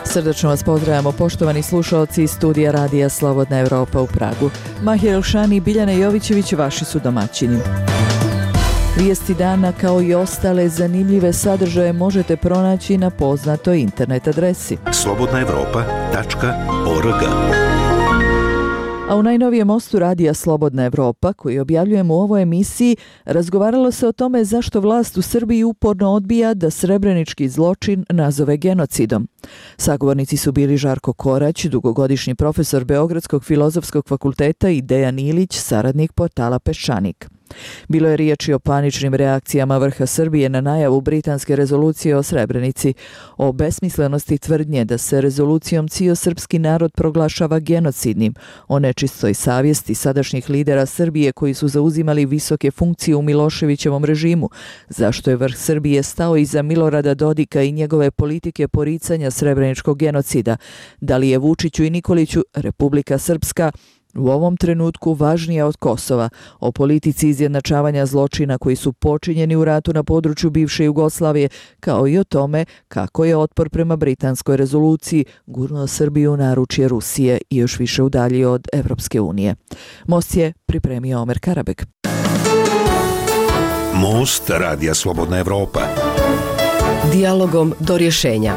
Srdačno vas pozdravljamo, poštovani slušaoci iz studija Radija Slobodna Evropa u Pragu. Mahir Elšani i Biljana Jovićević vaši su domaćini. Vijesti dana kao i ostale zanimljive sadržaje možete pronaći na poznatoj internet adresi slobodnaevropa.org. A u najnovijem mostu Radija Slobodna Evropa, koji objavljujemo u ovoj emisiji, razgovaralo se o tome zašto vlast u Srbiji uporno odbija da srebrenički zločin nazove genocidom. Sagovornici su bili Žarko Korać, dugogodišnji profesor Beogradskog filozofskog fakulteta, i Dejan Ilić, saradnik portala Peščanik. Bilo je riječi o paničnim reakcijama vrha Srbije na najavu britanske rezolucije o Srebrenici, o besmislenosti tvrdnje da se rezolucijom cijeli srpski narod proglašava genocidnim, o nečistoj savjesti sadašnjih lidera Srbije koji su zauzimali visoke funkcije u Miloševićevom režimu, zašto je vrh Srbije stao iza Milorada Dodika i njegove politike poricanja srebreničkog genocida, da li je Vučiću i Nikoliću Republika Srpska u ovom trenutku važnija od Kosova, o politici izjednačavanja zločina koji su počinjeni u ratu na području bivše Jugoslavije, kao i o tome kako je otpor prema britanskoj rezoluciji gurnuo Srbiju u naručje Rusije i još više udaljio od Evropske unije. Most je pripremio Omer Karabek. Most Radija Slobodna Evropa. Dijalogom do rješenja.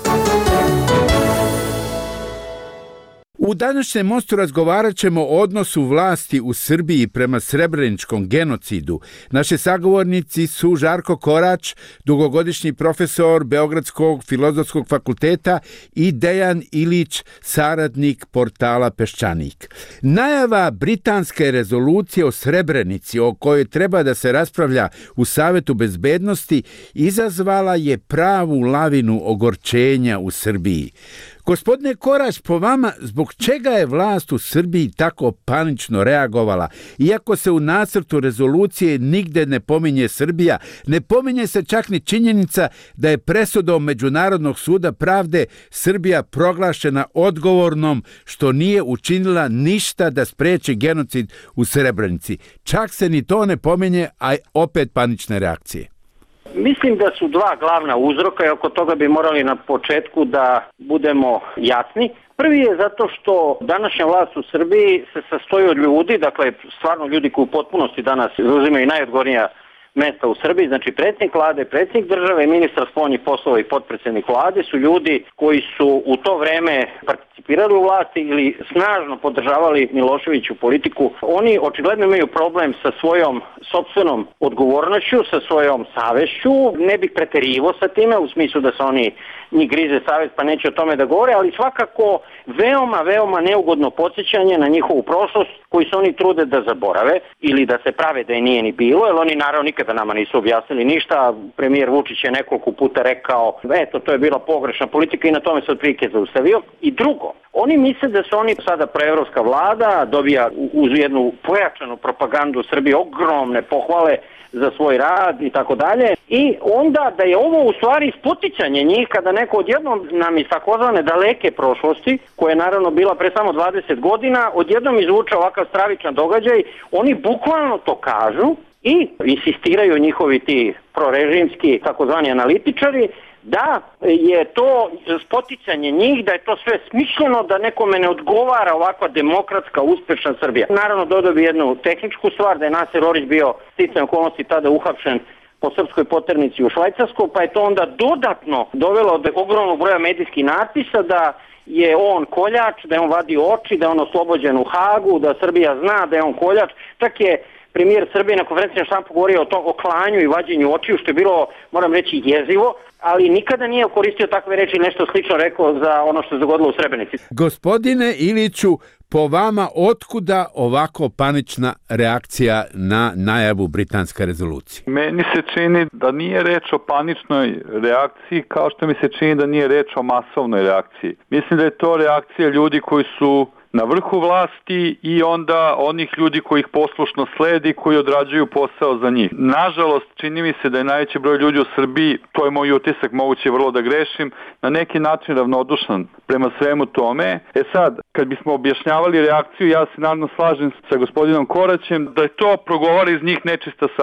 U današnjem mostu razgovarat ćemo o odnosu vlasti u Srbiji prema srebreničkom genocidu. Naši sagovornici su Žarko Korać, dugogodišnji profesor Beogradskog filozofskog fakulteta, i Dejan Ilić, saradnik portala Peščanik. Najava britanske rezolucije o Srebrenici, o kojoj treba da se raspravlja u Savetu bezbednosti, izazvala je pravu lavinu ogorčenja u Srbiji. Gospodine Korać, po vama, zbog čega je vlast u Srbiji tako panično reagovala? Iako se u nacrtu rezolucije nigde ne pominje Srbija, ne pominje se čak ni činjenica da je presudom Međunarodnog suda pravde Srbija proglašena odgovornom što nije učinila ništa da spreči genocid u Srebrenici. Čak se ni to ne pominje, a opet panične reakcije. Mislim da su dva glavna uzroka i oko toga bi morali na početku da budemo jasni. Prvi je zato što današnja vlast u Srbiji se sastoji od ljudi, dakle stvarno ljudi koji u potpunosti danas zauzimaju najodgovornija mesta u Srbiji, znači predsjednik vlade, predsjednik države, ministar spoljnih poslova i potpredsjednik vlade su ljudi koji su u to vreme participirali u vlasti ili snažno podržavali Miloševiću politiku. Oni očigledno imaju problem sa svojom sopstvenom odgovornošću, sa svojom savješću. Ne bih preterivao sa time u smislu da se njih grize savjest pa neće o tome da govore, ali svakako veoma neugodno podsjećanje na njihovu prošlost koju se oni trude da zaborave ili da se prave da je nije ni bilo, jer oni naravno nikada nama nisu objasnili ništa. Premijer Vučić je nekoliko puta rekao, eto, to je bila pogrešna politika i na tome se otprilike zaustavio. I drugo, oni misle da su oni sada proevropska vlada, dobija uz jednu pojačanu propagandu Srbije ogromne pohvale za svoj rad i tako dalje, i onda da je ovo u stvari spoticanje njih kada neko odjednom nam iz takozvane daleke prošlosti, koja je naravno bila pre samo 20 godina, odjednom izvuče ovakav stravičan događaj. Oni bukvalno to kažu i insistiraju njihovi ti prorežimski takozvani analitičari da je to spoticanje njih, da je to sve smišljeno, da nekome ne odgovara ovakva demokratska, uspješna Srbija. Naravno, dodao bi jednu tehničku stvar, da je Naser Orić bio sticajem okolnosti tada uhapšen po srpskoj poternici u Švajcarskoj, pa je to onda dodatno dovelo do ogromnog broja medijskih natpisa da je on koljač, da je on vadio oči, da je on oslobođen u Hagu, da Srbija zna da je on koljač. Čak je premijer Srbije na konferenciji za štampu govorio o klanju i vađenju očiju, što je bilo, moram reći, jezivo, ali nikada nije koristio takve reči, nešto slično rekao za ono što se dogodilo u Srebrenici. Gospodine Iliću, po vama, otkuda ovako panična reakcija na najavu britanske rezolucije? Meni se čini da nije reč o paničnoj reakciji, kao što mi se čini da nije reč o masovnoj reakciji. Mislim da je to reakcija ljudi koji su na vrhu vlasti i onda onih ljudi koji ih poslušno sledi, koji odrađuju posao za njih. Nažalost, čini mi se da je najveći broj ljudi u Srbiji, to je moj utisak, moguće vrlo da grešim, na neki način ravnodušan prema svemu tome. Sad, kad bismo objašnjavali reakciju, ja se naravno slažem sa gospodinom Koraćem da je to progovara iz njih nečista savjest.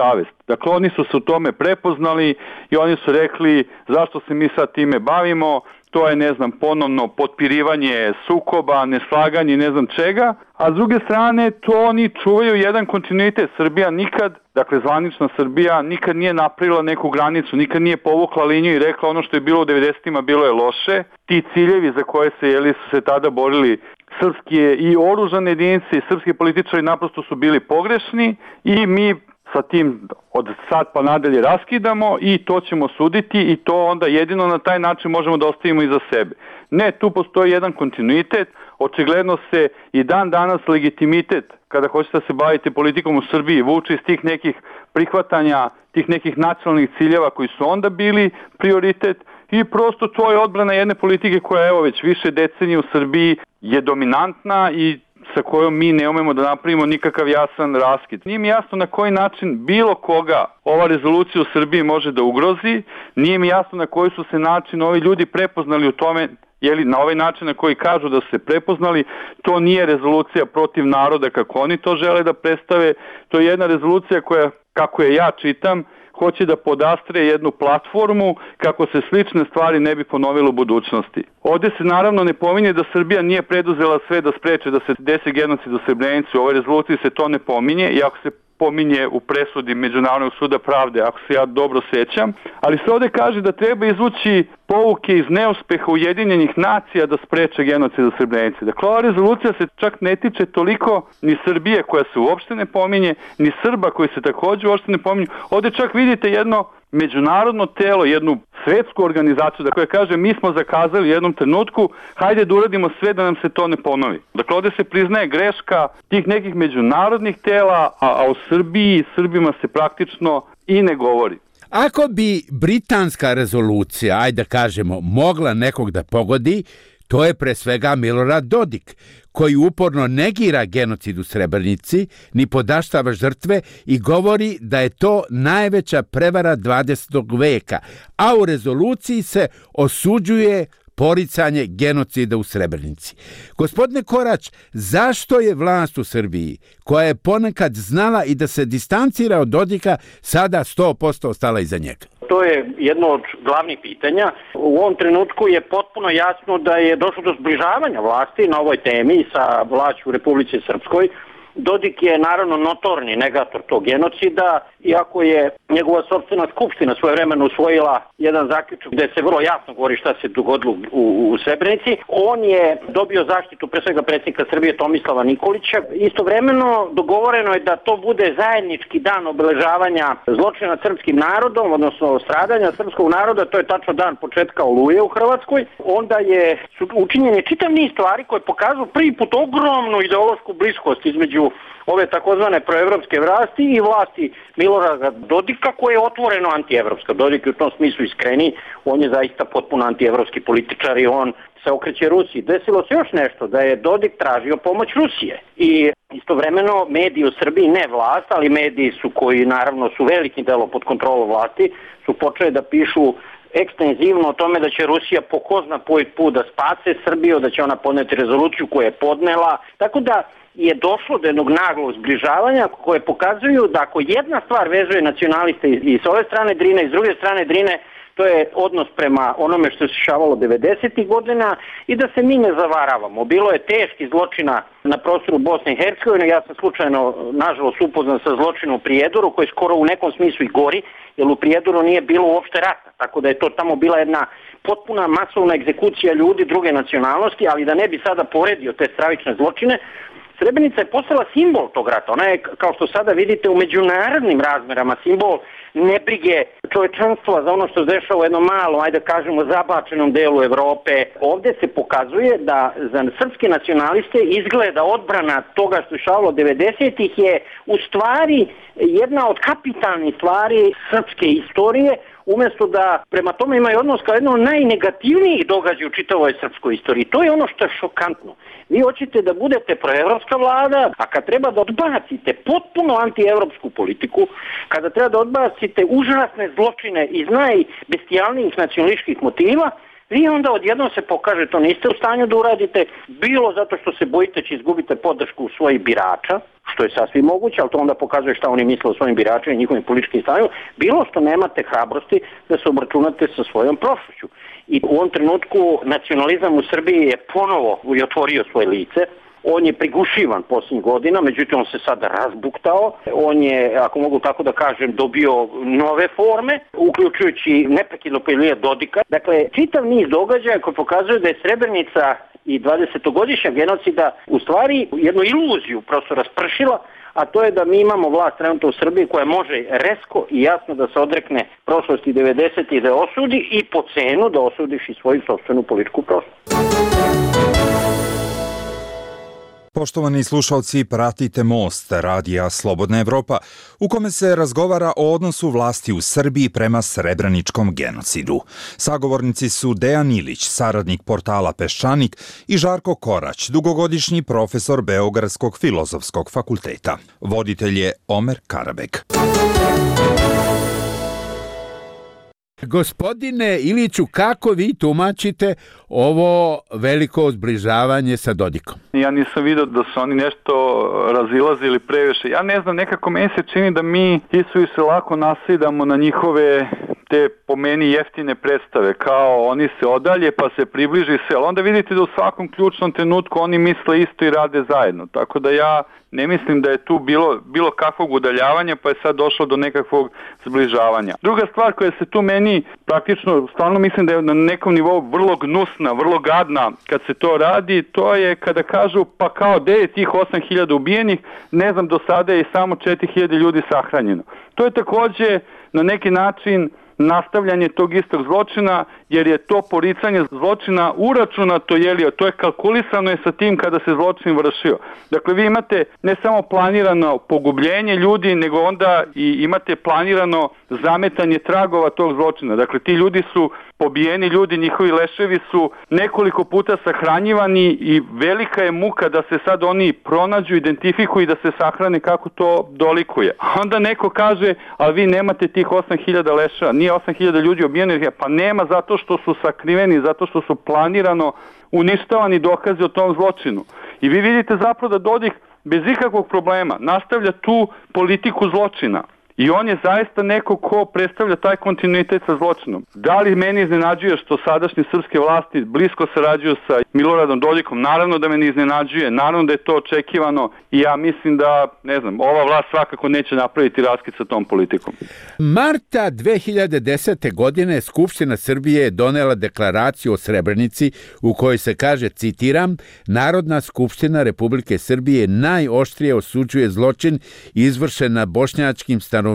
Dakle, oni su se u tome prepoznali i oni su rekli zašto se mi sad time bavimo, to je, ponovno potpirivanje sukoba, neslaganje, ne znam čega, a s druge strane to oni čuvaju jedan kontinuitet. Srbija nikad, dakle zvanična Srbija, nikad nije napravila neku granicu, nikad nije povukla liniju i rekla ono što je bilo u 90-ima bilo je loše. Ti ciljevi za koje su se tada borili srpske i oružane jedinice i srpski političari naprosto su bili pogrešni i mi sa tim od sad pa nadalje raskidamo i to ćemo suditi i to onda jedino na taj način možemo da ostavimo iza sebe. Ne, tu postoji jedan kontinuitet, očigledno se i dan danas legitimitet kada hoćete da se bavite politikom u Srbiji vuče iz tih nekih prihvatanja, tih nekih nacionalnih ciljeva koji su onda bili prioritet i prosto to je odbrana jedne politike koja evo već više decenija u Srbiji je dominantna i sa kojom mi ne umemo da napravimo nikakav jasan raskid. Nije mi jasno na koji način bilo koga ova rezolucija u Srbiji može da ugrozi, nije mi jasno na koji su se način ovi ljudi prepoznali u tome, na ovaj način na koji kažu da su se prepoznali, to nije rezolucija protiv naroda kako oni to žele da predstave, to je jedna rezolucija koja, kako je ja čitam, hoće da podastre jednu platformu kako se slične stvari ne bi ponovile u budućnosti. Ovdje se naravno ne pominje da Srbija nije preduzela sve da spreče da se desi genocid u Srebrenici. U ovoj rezoluciji se to ne pominje, iako se pominje u presudi Međunarodnog suda pravde, ako se ja dobro sećam, ali se ovdje kaže da treba izvući pouke iz neuspeha Ujedinjenih nacija da spreče genocid u Srebrenici. Dakle, ova rezolucija se čak ne tiče toliko ni Srbije koja se uopšte ne pominje, ni Srba koji se također uopšte ne pominju. Ovdje čak vidite jedno međunarodno telo, jednu svetsku organizaciju da koja kaže mi smo zakazali u jednom trenutku, hajde da uradimo sve da nam se to ne ponovi. Dakle, ovdje se priznaje greška tih nekih međunarodnih tela, a o Srbiji i Srbima se praktično i ne govori. Ako bi britanska rezolucija, ajde da kažemo, mogla nekog da pogodi, to je pre svega Milorad Dodik, koji uporno negira genocid u Srebrenici, ni podaštava žrtve i govori da je to najveća prevara 20. veka, a u rezoluciji se osuđuje poricanje genocida u Srebrenici. Gospodine Korać, zašto je vlast u Srbiji, koja je ponekad znala i da se distancira od Dodika, sada 100% ostala iza njega? To je jedno od glavnih pitanja. U ovom trenutku je potpuno jasno da je došlo do zbližavanja vlasti na ovoj temi sa vlašću u Republici Srpskoj. Dodik je naravno notorni negator tog genocida, iako je njegova sopstvena skupština svojevremeno usvojila jedan zaključak gdje se vrlo jasno govori šta se dogodilo u Srebrenici. On je dobio zaštitu pre svega predsjednika Srbije Tomislava Nikolića. Istovremeno dogovoreno je da to bude zajednički dan obeležavanja zločina nad srpskim narodom, odnosno stradanja srpskog naroda, to je tačno dan početka Oluje u Hrvatskoj. Onda su učinjeni čitav niz stvari koje pokazuju prvi put ogromnu ideološku bliskost između ove takozvane proevropske vlasti i vlasti Milorada Dodika, koja je otvoreno antievropska. Dodik je u tom smislu iskreni, on je zaista potpuno antievropski političar i on se okreće Rusiji. Desilo se još nešto, da je Dodik tražio pomoć Rusije i istovremeno mediji u Srbiji, ne vlast, ali mediji su koji naravno su velikim delom pod kontrolom vlasti, su počeli da pišu ekstenzivno o tome da će Rusija po ko zna koji put da spase Srbiju, da će ona podneti rezoluciju koju je podnela, tako da je došlo do jednog naglog zbližavanja koje pokazuju da ako jedna stvar vezuje nacionaliste i s ove strane Drine i s druge strane Drine, to je odnos prema onome što se dešavalo 90. godina i da se mi ne zavaravamo. Bilo je teški zločina na prostoru Bosne i Hercegovine, ja sam slučajno nažalost upoznan sa zločinom u Prijedoru koji skoro u nekom smislu i gori, jer u Prijedoru nije bilo uopšte rata, tako da je to tamo bila jedna potpuna masovna egzekucija ljudi druge nacionalnosti, ali da ne bi sada poredio te stravične zločine, Srebrenica je postala simbol tog rata. Ona je, kao što sada vidite, u međunarodnim razmerama simbol nebrige čovečanstva za ono što se dešava u jednom malom, ajde da kažemo, zabačenom delu Evrope. Ovdje se pokazuje da za srpske nacionaliste izgleda odbrana toga što se dešavalo 90-ih je u stvari jedna od kapitalnih stvari srpske istorije, umjesto da prema tome imaju odnos kao jedno od najnegativnijih događaja u čitavoj srpskoj istoriji. To je ono što je šokantno. Vi hoćete da budete proevropska vlada, a kad treba da odbacite potpuno antievropsku politiku, kada treba da odbacite užasne zločine iz najbestijalnijih nacionalističkih motiva, vi onda odjednom se pokaže to niste u stanju da uradite, bilo zato što se bojite će izgubite podršku svojih birača, što je sasvim moguće, ali to onda pokazuje šta oni misle o svojim biračima i njihovim političkim stavima, bilo što nemate hrabrosti da se obračunate sa svojom prošlošću. I u ovom trenutku nacionalizam u Srbiji je ponovo otvorio svoje lice. On je prigušivan posljednjih godina, međutim on se sada razbuktao. On je, ako mogu tako da kažem, dobio nove forme, uključujući neprekidno pojavljivanje Dodika. Dakle, čitav niz događaja koji pokazuju da je Srebrenica i 20-godišnja genocida u stvari jednu iluziju prosto raspršila, a to je da mi imamo vlast trenutno u Srbiji koja može resko i jasno da se odrekne prošlosti 90. i da je osudi i po cenu da osudiš i svoju sopstvenu političku prošlost. Poštovani slušalci, pratite Most, radija Slobodna Evropa, u kome se razgovara o odnosu vlasti u Srbiji prema srebreničkom genocidu. Sagovornici su Dejan Ilić, saradnik portala Peščanik, i Žarko Korać, dugogodišnji profesor Beogradskog filozofskog fakulteta. Voditelj je Omer Karabeg. Gospodine Iliću, kako vi tumačite ovo veliko zbližavanje sa Dodikom? Ja nisam vidio da su oni nešto razilazili previše. Ja ne znam, nekako meni se čini da mi se lako nasidamo na njihove te po meni jeftine predstave, kao oni se odalje pa se približi se, ali onda vidite da u svakom ključnom trenutku oni misle isto i rade zajedno, tako da ja ne mislim da je tu bilo kakvog udaljavanja pa je sad došlo do nekakvog zbližavanja. Druga stvar koja se tu meni praktično, stvarno mislim da je na nekom nivou vrlo gnusna, vrlo gadna kad se to radi, to je kada kažu pa kao gde je tih 8.000 ubijenih, ne znam, do sada je samo 4.000 ljudi sahranjeno. To je takođe na neki način nastavljanje tog istog zločina, jer je to poricanje zločina uračunato, to je kalkulisano je sa tim kada se zločin vršio. Dakle, vi imate ne samo planirano pogubljenje ljudi, nego onda i imate planirano zametanje tragova tog zločina. Dakle, ti ljudi su pobijeni ljudi, njihovi leševi su nekoliko puta sahranjivani i velika je muka da se sad oni pronađu, identifikuju i da se sahrane kako to dolikuje. A onda neko kaže, ali vi nemate tih 8.000 leševa, nije 8.000 ljudi ubijenih, pa nema zato što su sakriveni, zato što su planirano uništavani dokazi o tom zločinu. I vi vidite zapravo da Dodik bez ikakvog problema nastavlja tu politiku zločina. I on je zaista neko ko predstavlja taj kontinuitet sa zločinom. Da li meni iznenađuje što sadašnje srpske vlasti blisko sarađuju sa Miloradom Dodikom? Naravno da me ne iznenađuje, naravno da je to očekivano i ja mislim da, ova vlast svakako neće napraviti raskid sa tom politikom. Marta 2010. godine Skupština Srbije je donela deklaraciju o Srebrenici u kojoj se kaže, citiram, Narodna skupština Republike Srbije najoštrije osuđuje zločin izvršen na bošnjačkim stanovništvom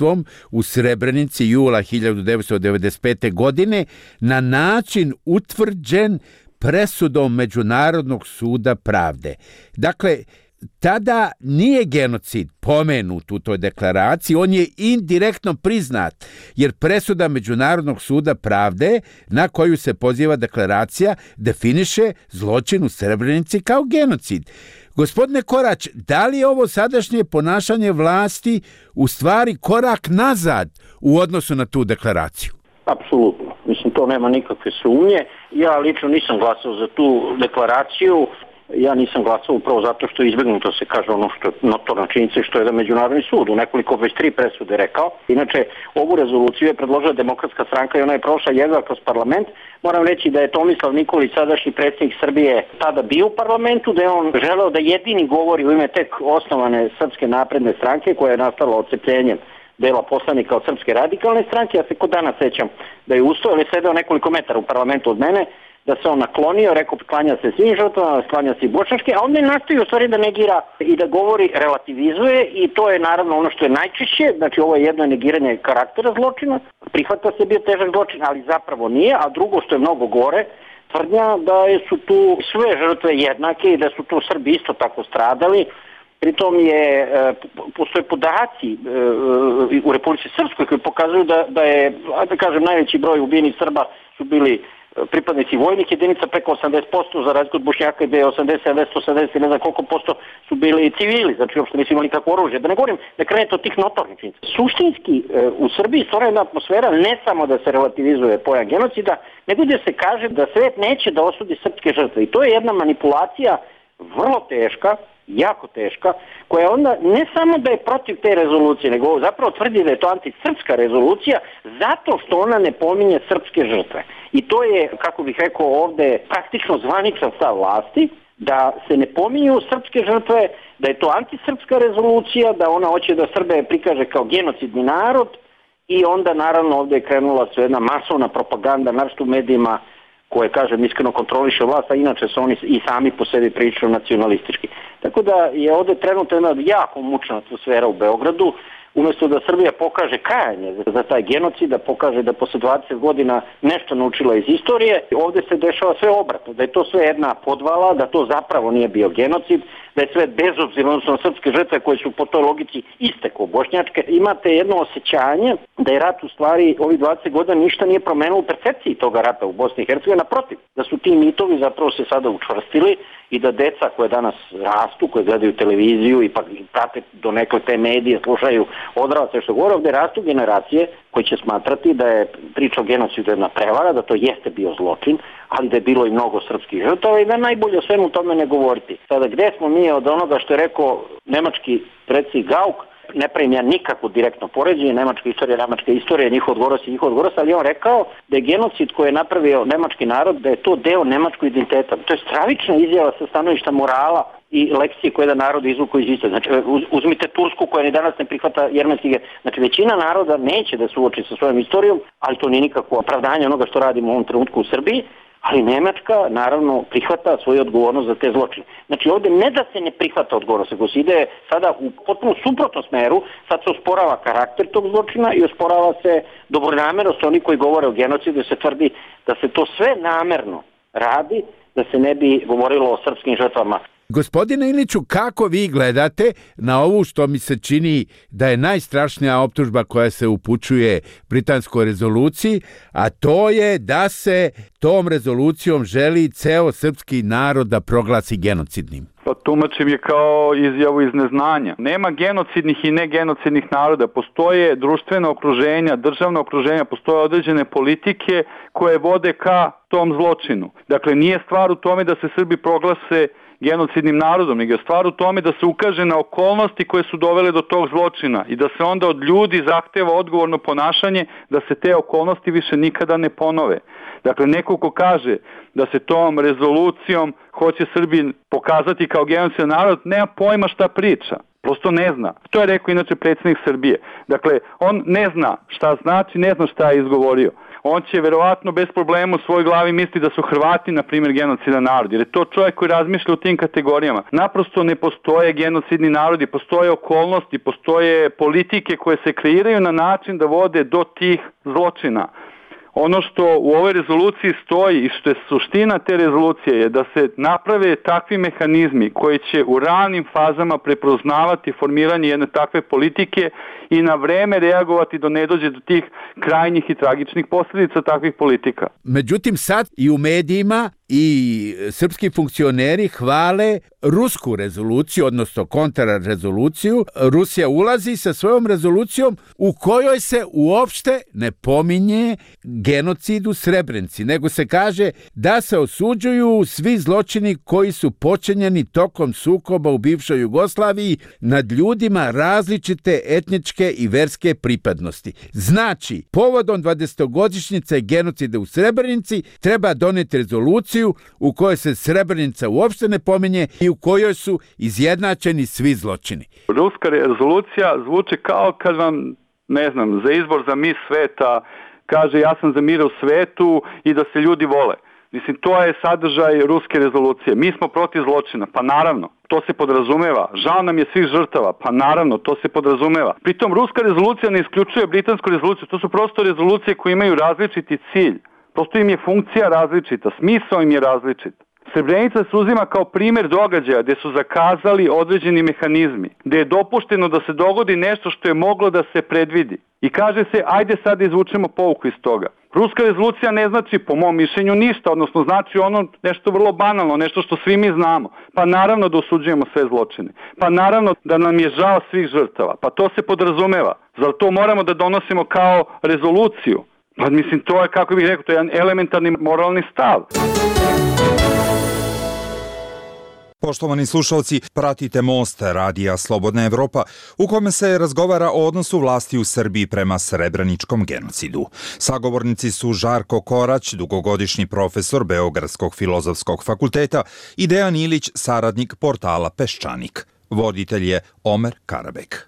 u Srebrenici jula 1995. godine na način utvrđen presudom Međunarodnog suda pravde. Dakle, tada nije genocid pomenut u toj deklaraciji, on je indirektno priznat, jer presuda Međunarodnog suda pravde na koju se poziva deklaracija definiše zločin u Srebrenici kao genocid. Gospodine Korać, da li je ovo sadašnje ponašanje vlasti u stvari korak nazad u odnosu na tu deklaraciju? Apsolutno. Mislim, to nema nikakve sumnje. Ja lično nisam glasao za tu deklaraciju. Ja nisam glasao upravo zato što je izbjegnuto se kaže ono što je notorna činjenica i što je da Međunarodni sud u nekoliko već 3 presude rekao. Inače, ovu rezoluciju je predložila Demokratska stranka i ona je prošla jedva kroz parlament. Moram reći da je Tomislav Nikolić, sadašnji predsjednik Srbije, tada bio u parlamentu, da je on želeo da jedini govori u ime tek osnovane Srpske napredne stranke koja je nastala odcepljenjem dela poslanika od Srpske radikalne stranke. Ja se kod danas sećam da je ustao, ali sedeo nekoliko metara u parlamentu od mene, da se on naklonio, rekao klanja se svim žrtvama, klanja se i bošnjačke, a onda je nastavio u stvari da negira i da govori, relativizuje i to je naravno ono što je najčešće, znači ovo je jedno negiranje karaktera zločina, prihvata se bio težak zločin, ali zapravo nije, a drugo što je mnogo gore, tvrdnja da su tu sve žrtve jednake i da su tu Srbi isto tako stradali. Pritom postoje podaci u Republici Srpskoj koji pokazuju da je, da kažem, najveći broj ubijenih Srba su bili pripadnici vojnih jedinica, preko 80%, za razliku od Bošnjaka gde je 80, 180, ne znam koliko posto su bili civili, znači uopšte nisu imali kakvo oružje. Da ne govorim da krenete od tih notornih činjenica. Suštinski u Srbiji stvara jedna atmosfera ne samo da se relativizuje pojam genocida, nego da se kaže da svet neće da osudi srpske žrtve. I to je jedna manipulacija vrlo teška, jako teška, koja onda ne samo da je protiv te rezolucije, nego zapravo tvrdi da je to antisrpska rezolucija zato što ona ne pominje srpske žrtve. I to je, kako bih rekao ovde, praktično zvaničan stav vlasti, da se ne pominju srpske žrtve, da je to antisrpska rezolucija, da ona hoće da Srbe prikaže kao genocidni narod i onda naravno ovde je krenula sve jedna masovna propaganda, naročito u medijima koje, kažem, iskreno kontroliše vlast, a inače su oni i sami po sebi prilično nacionalistički. Tako da je ovde trenutno jedna jako mučna atmosfera u Beogradu, umjesto da Srbija pokaže kajanje za taj genocid, da pokaže da posle 20 godina nešto naučila iz istorije, ovde se dešava sve obratno, da je to sve jedna podvala, da to zapravo nije bio genocid, da je sve bezobzirno, odnosno srpske žrtve koje su po toj logici iste kao bošnjačke. Imate jedno osjećanje da je rat u stvari ovih 20 godina ništa nije promenilo u percepciji toga rata u Bosni i Hercegovini, naprotiv, da su ti mitovi zapravo se sada učvrstili i da deca koje danas rastu, koje gledaju televiziju i pa prate donekle te medije, slušaju odrasle što govore, ovde rastu generacije koji će smatrati da je priča o genocidu jedna prevara, da to jeste bio zločin, ali da je bilo i mnogo srpskih žrtava i da najbolje o svemu tome ne govoriti. Sada, gde smo mi od onoga što je rekao nemački predsjednik Gauck, ne pravim ja nikakvo direktno poređenje, nemačka istorija, njihov odgovoros, ali on rekao da je genocid koji je napravio nemački narod, da je to deo nemačkog identiteta. To je stravična izjava sa stanovišta morala i lekcije koje da narod izvuku iz istorije. Znači, uzmite Tursku koja ni danas ne prihvata jermenski. Znači, većina naroda neće da se uoči sa svojom istorijom, ali to nije nikakvo opravdanje onoga što radimo u ovom trenutku u Srbiji, ali Nemačka naravno prihvata svoju odgovornost za te zločine. Znači ovde ne da se ne prihvata odgovornost, nego se ide sada u potpuno suprotnom smeru, sad se osporava karakter tog zločina i osporava se dobronamernost oni koji govore o genocidu, se tvrdi da se to sve namerno radi, da se ne bi govorilo o srpskim žrtvama. Gospodine Iliću, kako vi gledate na ovu što mi se čini da je najstrašnija optužba koja se upućuje britanskoj rezoluciji, a to je da se tom rezolucijom želi ceo srpski narod da proglasi genocidnim? Pa tumačim je kao izjavu iz neznanja. Nema genocidnih i negenocidnih naroda. Postoje društvena okruženja, državna okruženja, postoje određene politike koje vode ka tom zločinu. Dakle, nije stvar u tome da se Srbi proglase genocidnim narodom, nego je stvar u tome da se ukaže na okolnosti koje su dovele do tog zločina i da se onda od ljudi zahteva odgovorno ponašanje da se te okolnosti više nikada ne ponove. Dakle, neko ko kaže da se tom rezolucijom hoće Srbi pokazati kao genocidan narod, nema pojma šta priča. Prosto ne zna. To je rekao inače predsjednik Srbije. Dakle, on ne zna šta znači, ne zna šta je izgovorio. On će verovatno bez problema u svojoj glavi misli da su Hrvati, na primjer, genocidan narod, jer je to čovjek koji razmišlja u tim kategorijama. Naprosto ne postoje genocidni narodi, postoje okolnosti, postoje politike koje se kreiraju na način da vode do tih zločina. Ono što u ovoj rezoluciji stoji i što je suština te rezolucije je da se naprave takvi mehanizmi koji će u ranim fazama prepoznavati formiranje jedne takve politike i na vreme reagovati da ne dođe do tih krajnjih i tragičnih posljedica takvih politika. Međutim, sad i u medijima i srpski funkcioneri hvale rusku rezoluciju, odnosno kontrarezoluciju. Rusija ulazi sa svojom rezolucijom u kojoj se uopšte ne pominje genocid u Srebrenici, nego se kaže da se osuđuju svi zločini koji su počinjeni tokom sukoba u bivšoj Jugoslaviji nad ljudima različite etničke i verske pripadnosti. Znači, povodom 20-godišnjice genocida u Srebrenici treba doneti rezoluciju u kojoj se Srebrenica uopšte ne pominje i u kojoj su izjednačeni svi zločini. Ruska rezolucija zvuči kao kad vam, ne znam, za izbor za mis sveta kaže ja sam za mir u svetu i da se ljudi vole. Mislim, to je sadržaj ruske rezolucije. Mi smo protiv zločina, pa naravno, to se podrazumeva. Žao nam je svih žrtava, pa naravno, to se podrazumeva. Pritom, ruska rezolucija ne isključuje britansku rezoluciju, to su prosto rezolucije koje imaju različiti cilj. Prosto im je funkcija različita, smisao im je različit. Srebrenica se uzima kao primjer događaja gdje su zakazali određeni mehanizmi, gdje je dopušteno da se dogodi nešto što je moglo da se predvidi. I kaže se, ajde sad da izvučemo pouku iz toga. Ruska rezolucija ne znači, po mom mišljenju, ništa, odnosno znači ono nešto vrlo banalno, nešto što svi mi znamo. Pa naravno da osuđujemo sve zločine. Pa naravno da nam je žao svih žrtava. Pa to se podrazumeva. Zar to moramo da donosimo kao rezoluciju? Pa mislim, to je, kako bih rekao, to je jedan elementarni moralni stav. Poštovani slušalci, pratite Most radija Slobodna Evropa, u kome se razgovara o odnosu vlasti u Srbiji prema srebreničkom genocidu. Sagovornici su Žarko Korać, dugogodišnji profesor Beogradskog filozofskog fakulteta, i Dejan Ilić, saradnik portala Peščanik. Voditelj je Omer Karabek.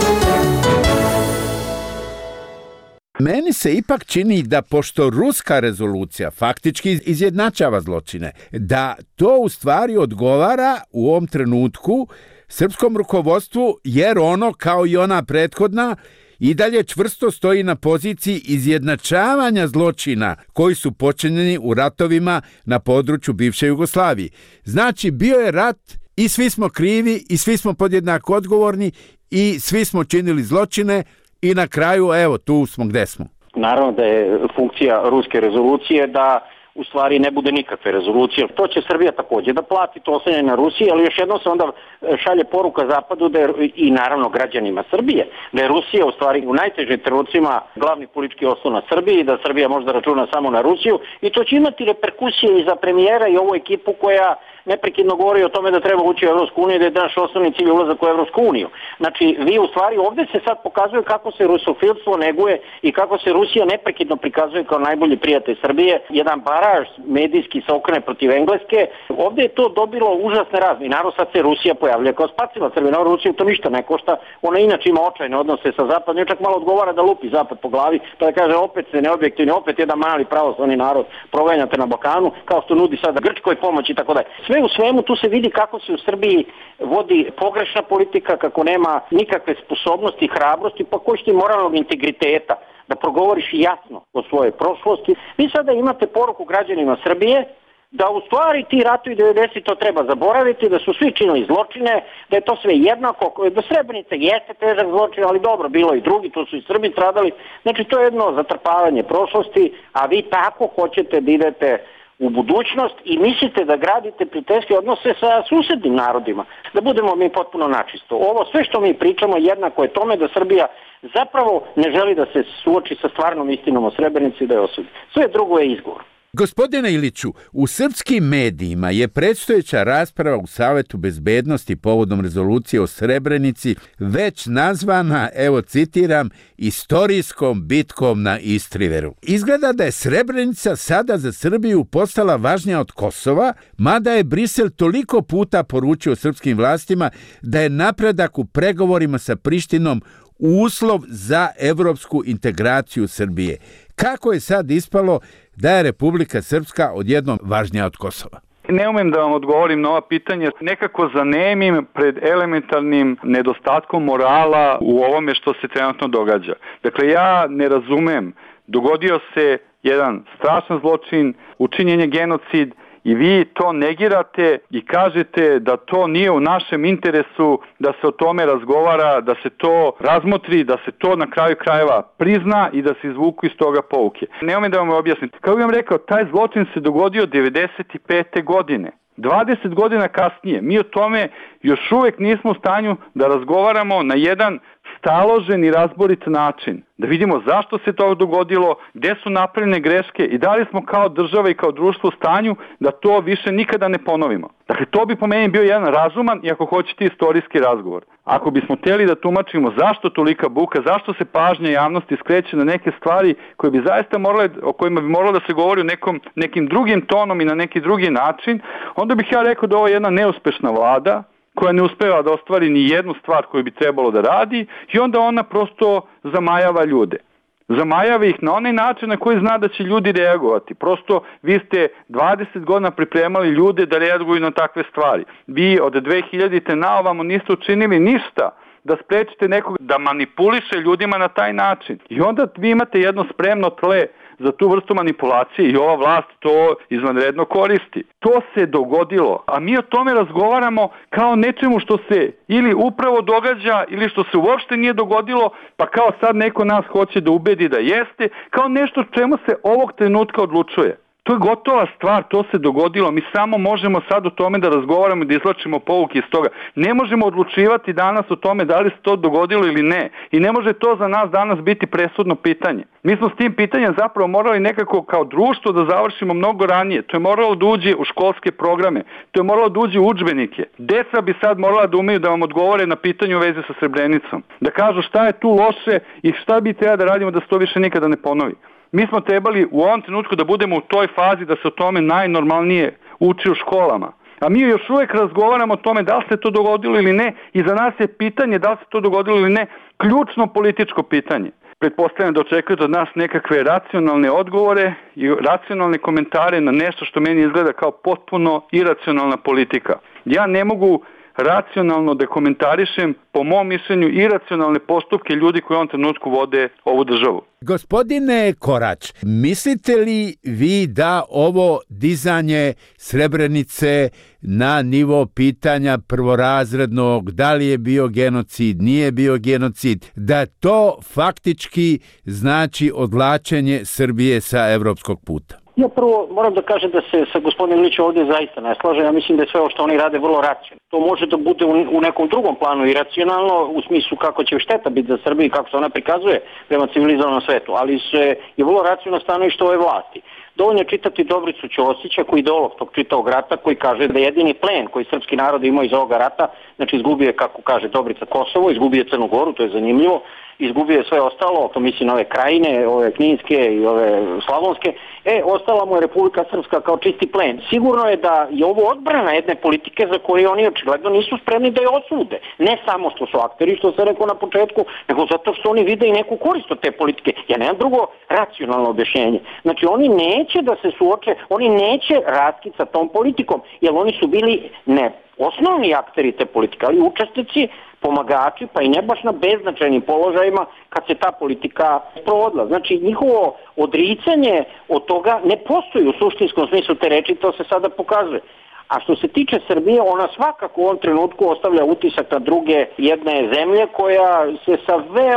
Meni se ipak čini da pošto ruska rezolucija faktički izjednačava zločine, da to u stvari odgovara u ovom trenutku srpskom rukovodstvu, jer ono, kao i ona prethodna, i dalje čvrsto stoji na poziciji izjednačavanja zločina koji su počinjeni u ratovima na području bivše Jugoslavije. Znači, bio je rat i svi smo krivi i svi smo podjednako odgovorni i svi smo činili zločine i na kraju, evo, tu smo gde smo. Naravno da je funkcija ruske rezolucije da u stvari ne bude nikakve rezolucije. To će Srbija također da plati, to osanje na Rusiji, ali još jednom se onda šalje poruka Zapadu da je, i naravno građanima Srbije, da je Rusija u stvari u najtežim trenucima glavni politički osnov na Srbiji, da Srbija možda računa samo na Rusiju i to će imati reperkusije i za premijera i ovu ekipu koja neprekidno govori o tome da treba ući u Evropsku uniju, da je naš osnovni cilj ulazak u Evropsku uniju. Znači, vi u stvari ovdje se sad pokazuje kako se rusofilstvo neguje i kako se Rusija neprekidno prikazuje kao najbolji prijatelj Srbije. Jedan baraž medijski se okrene protiv Engleske. Ovdje je to dobilo užasne razne. Naravno, sad se Rusija pojavlja kao spasilac Srbije. Naravno, Rusiju to ništa ne košta. Ona inače ima očajne odnose sa Zapadom. Čak malo odgovara da lupi Zapad po glavi. Pa da kaže, opet se neobjektivni, opet jedan mali pravoslavni narod proganjate na Balkanu, kao što nudi sada Grčkoj pomoć i tako dalje. Sve u svemu tu se vidi kako se u Srbiji vodi pogrešna politika, kako nema nikakve sposobnosti, hrabrosti, pa košti moralnog integriteta, da progovoriš jasno o svojoj prošlosti. Vi sada imate poruku građanima Srbije da u stvari ti ratovi 90 to treba zaboraviti, da su svi činili zločine, da je to sve jednako, da Srebrenica jeste težak zločin, ali dobro, bilo i drugi, to su i Srbi stradali. Znači to je jedno zatrpavanje prošlosti, a vi tako hoćete da idete u budućnost i mislite da gradite prijateljske odnose sa susednim narodima. Da budemo mi potpuno načisto. Ovo sve što mi pričamo jednako je tome da Srbija zapravo ne želi da se suoči sa stvarnom istinom o Srebrenici i da je osudi. Sve drugo je izgovor. Gospodine Iliću, u srpskim medijima je predstojeća rasprava u Savetu bezbednosti povodom rezolucije o Srebrenici već nazvana, evo citiram, istorijskom bitkom na Istriveru. Izgleda da je Srebrenica sada za Srbiju postala važnija od Kosova, mada je Brisel toliko puta poručio srpskim vlastima da je napredak u pregovorima sa Prištinom uslov za evropsku integraciju Srbije. Kako je sad ispalo da je Republika Srpska odjednom važnija od Kosova? Ne umem da vam odgovorim na ova pitanja. Nekako zanemim pred elementarnim nedostatkom morala u ovome što se trenutno događa. Dakle, ja ne razumem. Dogodio se jedan strašan zločin, učinjen je genocid, i vi to negirate i kažete da to nije u našem interesu, da se o tome razgovara, da se to razmotri, da se to na kraju krajeva prizna i da se izvuku iz toga pouke. Nemoj da vam objasnim. Kao bih vam rekao, taj zločin se dogodio 95. godine. 20 godina kasnije mi o tome još uvijek nismo u stanju da razgovaramo na jedan staložen i razborit način. Da vidimo zašto se to dogodilo, gdje su napravljene greške i da li smo kao država i kao društvo u stanju da to više nikada ne ponovimo. Dakle, to bi po meni bio jedan razuman i ako hoćete istorijski razgovor. Ako bismo htjeli da tumačimo zašto tolika buka, zašto se pažnja javnosti skreće na neke stvari koje bi zaista morale, o kojima bi moralo da se govori u nekim drugim tonom i na neki drugi način, onda bih ja rekao da ovo je jedna neuspešna vlada koja ne uspeva da ostvari ni jednu stvar koju bi trebalo da radi i onda ona prosto zamajava ljude. Zamajava ih na onaj način na koji zna da će ljudi reagovati. Prosto vi ste 20 godina pripremali ljude da reaguju na takve stvari. Vi od 2000. na ovamo niste učinili ništa da sprečite nekog da manipuliše ljudima na taj način. I onda vi imate jedno spremno tle za tu vrstu manipulacije i ova vlast to izvanredno koristi. To se dogodilo, a mi o tome razgovaramo kao nečemu što se ili upravo događa ili što se uopšte nije dogodilo, pa kao sad neko nas hoće da ubedi da jeste, kao nešto čemu se ovog trenutka odlučuje. To je gotova stvar, to se dogodilo. Mi samo možemo sad o tome da razgovaramo i da izvlačimo pouke iz toga. Ne možemo odlučivati danas o tome da li se to dogodilo ili ne. I ne može to za nas danas biti presudno pitanje. Mi smo s tim pitanjem zapravo morali nekako kao društvo da završimo mnogo ranije. To je moralo da uđe u školske programe. To je moralo da uđe u udžbenike. Deca bi sad morala da umeju da vam odgovore na pitanje u vezi sa Srebrenicom. Da kažu šta je tu loše i šta bi treba da radimo da se to više nikada ne ponovi. Mi smo trebali u ovom trenutku da budemo u toj fazi da se o tome najnormalnije uči u školama. A mi još uvijek razgovaramo o tome da li se to dogodilo ili ne i za nas je pitanje da li se to dogodilo ili ne ključno političko pitanje. Pretpostavljam da očekujete od nas nekakve racionalne odgovore i racionalne komentare na nešto što meni izgleda kao potpuno iracionalna politika. Ja ne mogu racionalno da komentarišem, po mom mišljenju, iracionalne postupke ljudi koji u ovom trenutku vode ovu državu. Gospodine Korać, mislite li vi da ovo dizanje Srebrenice na nivo pitanja prvorazrednog, da li je bio genocid, nije bio genocid, da to faktički znači odvlačenje Srbije sa evropskog puta? Ja prvo moram da kažem da se sa gospodinom Ilićem ovdje zaista ne slažem. Ja mislim da je sve ovo što oni rade vrlo racionalno. To može da bude u nekom drugom planu i racionalno u smislu kako će šteta biti za Srbiju i kako se ona prikazuje prema civilizovanom svetu, ali je vrlo racionalno stanovište ove vlasti. Dovoljno je čitati Dobricu Ćosića, koji je ideolog tog čitavog rata, koji kaže da je jedini plen koji srpski narod imao iz ovoga rata, znači izgubio je, kako kaže Dobrica, Kosovo, izgubio je Crnu Goru, to je zanimljivo, izgubio je sve ostalo, to mislim na ove krajine, ove kninske i ove slavonske, ostala mu je Republika Srpska kao čisti plen. Sigurno je da je ovo odbrana jedne politike za koje oni očigledno nisu spremni da je osude. Ne samo što su akteri, što se rekao na početku, nego zato što oni vide i neku korist od te politike. Ja nemam drugo racionalno objašnjenje. Znači oni neće da se suoče, oni neće raskid sa tom politikom, jer oni su bili ne osnovni akteri te politike, ali učesnici, pomagači, pa i ne baš na beznačajnim položajima kad se ta politika sprovodila. Znači njihovo odricanje od toga ne postoji u suštinskom smislu te reči, to se sada pokazuje. A što se tiče Srbije, ona svakako u ovom trenutku ostavlja utisak na druge jedne zemlje koja se sa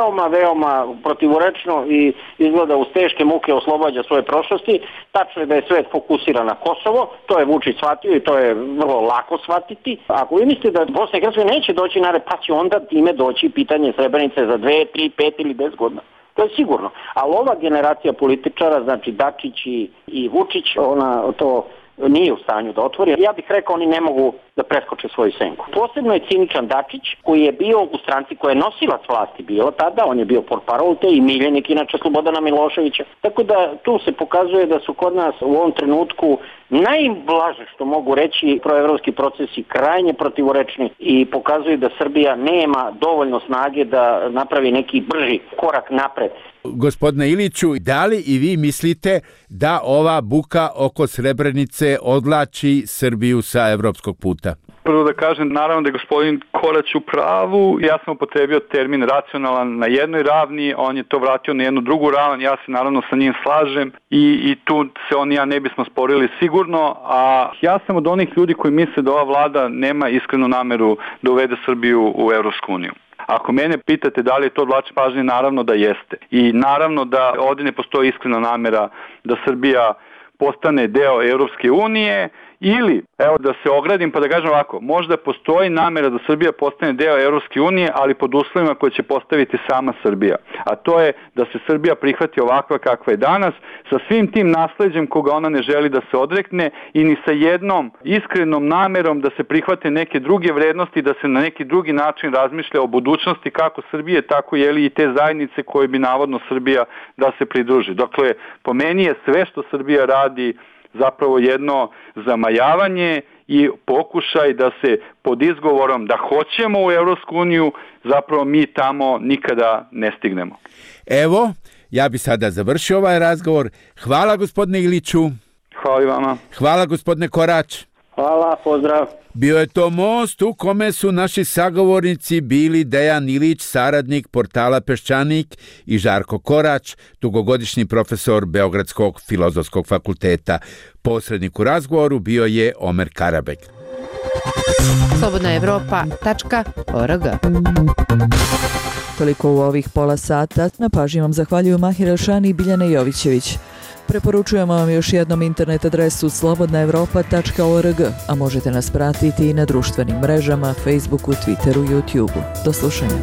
veoma protivurečno i izgleda uz teške muke oslobađa svoje prošlosti. Tačno je da je svet fokusiran na Kosovo, to je Vučić shvatio i to je vrlo lako shvatiti. Ako vi mislite da Bosna i Hercegovina neće doći na red, pa će onda time doći pitanje Srebrenice za 2, 3, 5 ili 10 godina. To je sigurno. Ali ova generacija političara, znači Dačić i Vučić, ona to nije u stanju da otvori. Ja bih rekao oni ne mogu da preskoče svoju senku. Posebno je ciničan Dačić koji je bio u stranci koja je nosilac vlasti bila tada, on je bio portparol te i miljenik inače Slobodana Miloševića. Tako da tu se pokazuje da su kod nas u ovom trenutku najblaže što mogu reći proevropski procesi krajnje protivorečni i pokazuju da Srbija nema dovoljno snage da napravi neki brži korak napred. Gospodine Iliću, da li i vi mislite da ova buka oko Srebrenice odvlači Srbiju sa evropskog puta? Prvo da kažem, naravno da je gospodin Korać u pravu. Ja sam upotrebio termin racionalan na jednoj ravni, on je to vratio na jednu drugu ravan, ja se naravno sa njim slažem i tu se on i ja ne bismo sporili sigurno, a ja sam od onih ljudi koji misle da ova vlada nema iskrenu nameru da uvede Srbiju u Evropsku uniju. Ako mene pitate da li je to odvlačenje pažnje, naravno da jeste. I naravno da ovdje ne postoji iskrena namera da Srbija postane deo Europske unije ili, evo da se ogradim pa da kažem ovako, možda postoji namera da Srbija postane deo Europske unije, ali pod uslovima koje će postaviti sama Srbija. A to je da se Srbija prihvati ovakva kakva je danas, sa svim tim nasleđem koga ona ne želi da se odrekne i ni sa jednom iskrenom namerom da se prihvate neke druge vrednosti, da se na neki drugi način razmišlja o budućnosti kako Srbije, tako i te zajednice koje bi navodno Srbija da se pridruži. Dakle, po meni je sve što Srbija radi zapravo jedno zamajavanje i pokušaj da se pod izgovorom da hoćemo u Evropsku uniju, zapravo mi tamo nikada ne stignemo. Evo, ja bi sada završio ovaj razgovor. Hvala gospodine Iliću. Hvala i vama. Hvala gospodine Korać. Hvala, pozdrav. Bio je to Most u kome su naši sagovornici bili Dejan Ilić, saradnik portala Peščanik, i Žarko Korać, dugogodišnji profesor Beogradskog filozofskog fakulteta. Posrednik u razgovoru bio je Omer Karabek. Slobodnaevropa.org Toliko u ovih pola sata. Na pažnji vam zahvaljuju Mahir Elšani i Biljana Jovićević. Preporučujemo vam još jednom internet adresu slobodnaevropa.org, a možete nas pratiti i na društvenim mrežama, Facebooku, Twitteru i YouTubeu. Do slušanja.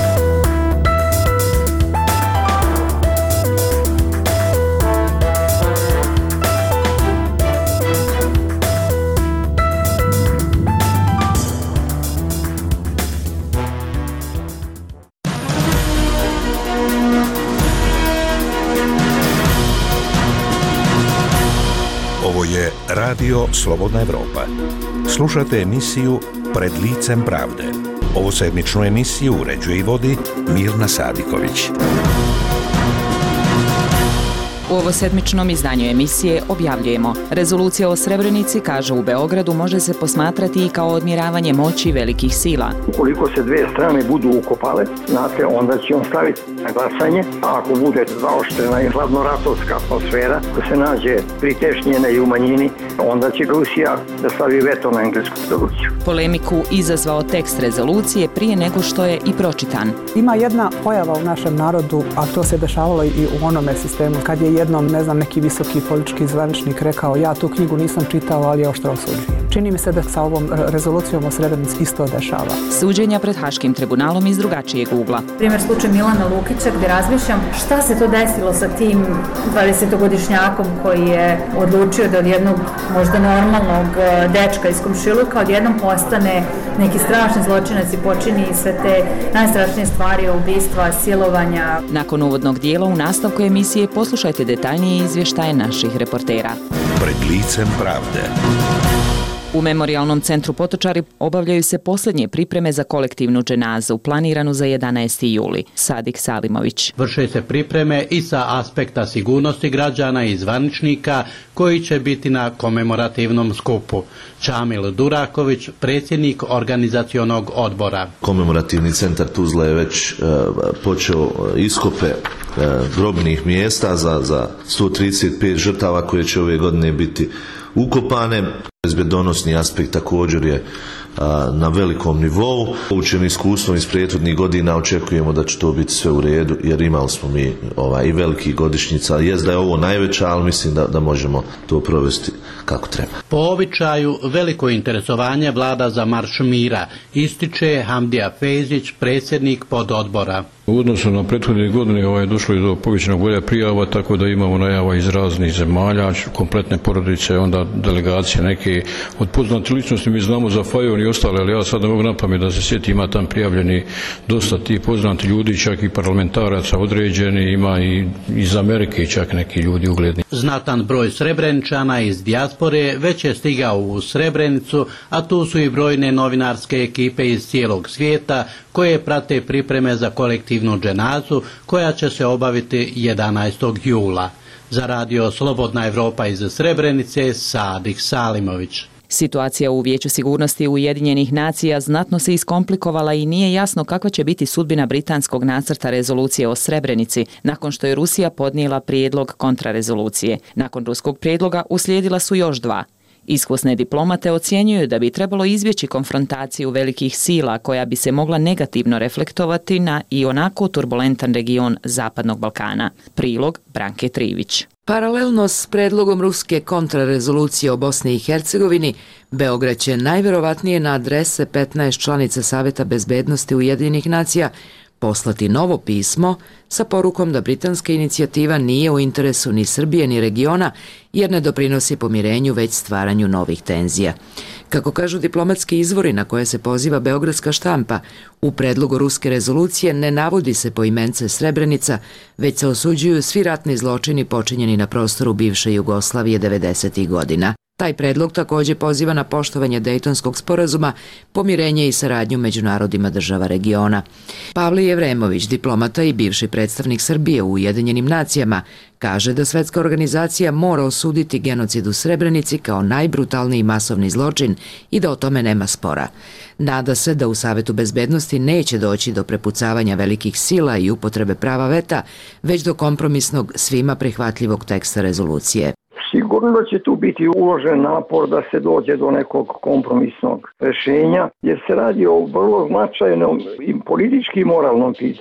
Ovo je Radio Slobodna Evropa. Slušate emisiju Pred licem pravde. Ovu sedmičnu emisiju uređuje i vodi Mirna Sadiković. U ovosedmičnom izdanju emisije objavljujemo: Rezolucija o Srebrenici, kaže, u Beogradu može se posmatrati i kao odmjeravanje moći velikih sila. Ukoliko se dve strane budu ukopale, znate, onda će on staviti na glasanje, a ako bude zaoštrena i hladnoratovska atmosfera, ako se nađe pritešnjena i u manjini, onda će Rusija da stavi veto na englesku rezoluciju. Polemiku izazvao tekst rezolucije prije nego što je i pročitan. Ima jedna pojava u našem narodu, a to se dešavalo i u onome sistemu, kad je jednom, neki visoki politički zvaničnik rekao: ja tu knjigu nisam čitao, ali je oštro osuđujem. Čini mi se da sa ovom rezolucijom o Srebrenici isto dešava. Suđenja pred Haškim tribunalom iz drugačijeg ugla. Primjer slučaj Milana Lukića, gdje razmišljam šta se to desilo sa tim 20-godišnjakom koji je odlučio da od jednog možda normalnog dečka iz komšiluka odjednom postane neki strašni zločinac i počini sve te najstrašnije stvari, ubistva, silovanja. Nakon uvodnog dijela u nastavku emisije poslušajte detaljnije izvještaje naših reportera. Pred licem pravde. U Memorijalnom centru Potočari obavljaju se posljednje pripreme za kolektivnu dženazu, planiranu za 11. juli. Sadik Salimović. Vrše se pripreme i sa aspekta sigurnosti građana i zvaničnika koji će biti na komemorativnom skupu. Čamil Duraković, predsjednik organizacionog odbora. Komemorativni centar Tuzla je već počeo iskope grobnih mjesta za 135 žrtava koje će ove godine biti ukopane. Bezbjedonosni aspekt također je na velikom nivou. Poučeni iskustvom iz prethodnih godina očekujemo da će to biti sve u redu, jer imali smo mi i velikih godišnjica. Jest da je ovo najveća, ali mislim da možemo to provesti kako treba. Po običaju veliko interesovanje vlada za Marš mira, ističe Hamdija Fejzić, predsjednik pododbora. U odnosu na prethodne godine došlo je do povećanog broja prijava, tako da imamo najava iz raznih zemalja, kompletne porodice, onda delegacije neke od poznatih ličnosti. Mi znamo za Fajon i ostale, ali ja sad ne mogu napamet da se sjeti, ima tam prijavljeni dosta tih poznati ljudi, čak i parlamentaraca određeni, ima i iz Amerike čak neki ljudi ugledni. Znatan broj Srebreničana iz dijaspore već je stigao u Srebrenicu, a tu su i brojne novinarske ekipe iz cijelog svijeta koje prate pripreme za kolektivnu dženazu koja će se obaviti 11. jula. Za Radio Slobodna Evropa iz Srebrenice, Sadik Salimović. Situacija u Vijeću sigurnosti Ujedinjenih nacija znatno se iskomplikovala i nije jasno kakva će biti sudbina britanskog nacrta rezolucije o Srebrenici nakon što je Rusija podnijela prijedlog kontrarezolucije. Nakon ruskog prijedloga uslijedila su još dva. Iskusne diplomate ocjenjuju da bi trebalo izbjeći konfrontaciju velikih sila koja bi se mogla negativno reflektovati na i onako turbulentan region Zapadnog Balkana. Prilog Branke Trivić. Paralelno s predlogom ruske kontrarezolucije o Bosni i Hercegovini, Beograd će najverovatnije na adrese 15 članica Saveta bezbednosti Ujedinjenih nacija poslati novo pismo sa porukom da britanska inicijativa nije u interesu ni Srbije ni regiona jer ne doprinosi pomirenju već stvaranju novih tenzija. Kako kažu diplomatski izvori na koje se poziva beogradska štampa, u predlogu ruske rezolucije ne navodi se poimence Srebrenica, već se osuđuju svi ratni zločini počinjeni na prostoru bivše Jugoslavije 90. godina. Taj predlog također poziva na poštovanje Dejtonskog sporazuma, pomirenje i saradnju među narodima država regiona. Pavle Jevremović, diplomata i bivši predstavnik Srbije u Ujedinjenim nacijama, kaže da Svetska organizacija mora osuditi genocid u Srebrenici kao najbrutalniji masovni zločin i da o tome nema spora. Nada se da u Savetu bezbednosti neće doći do prepucavanja velikih sila i upotrebe prava veta, već do kompromisnog, svima prihvatljivog teksta rezolucije. Sigurno da će tu biti uložen napor da se dođe do nekog kompromisnog rješenja, jer se radi o vrlo značajnom i politički moralnom pitanju.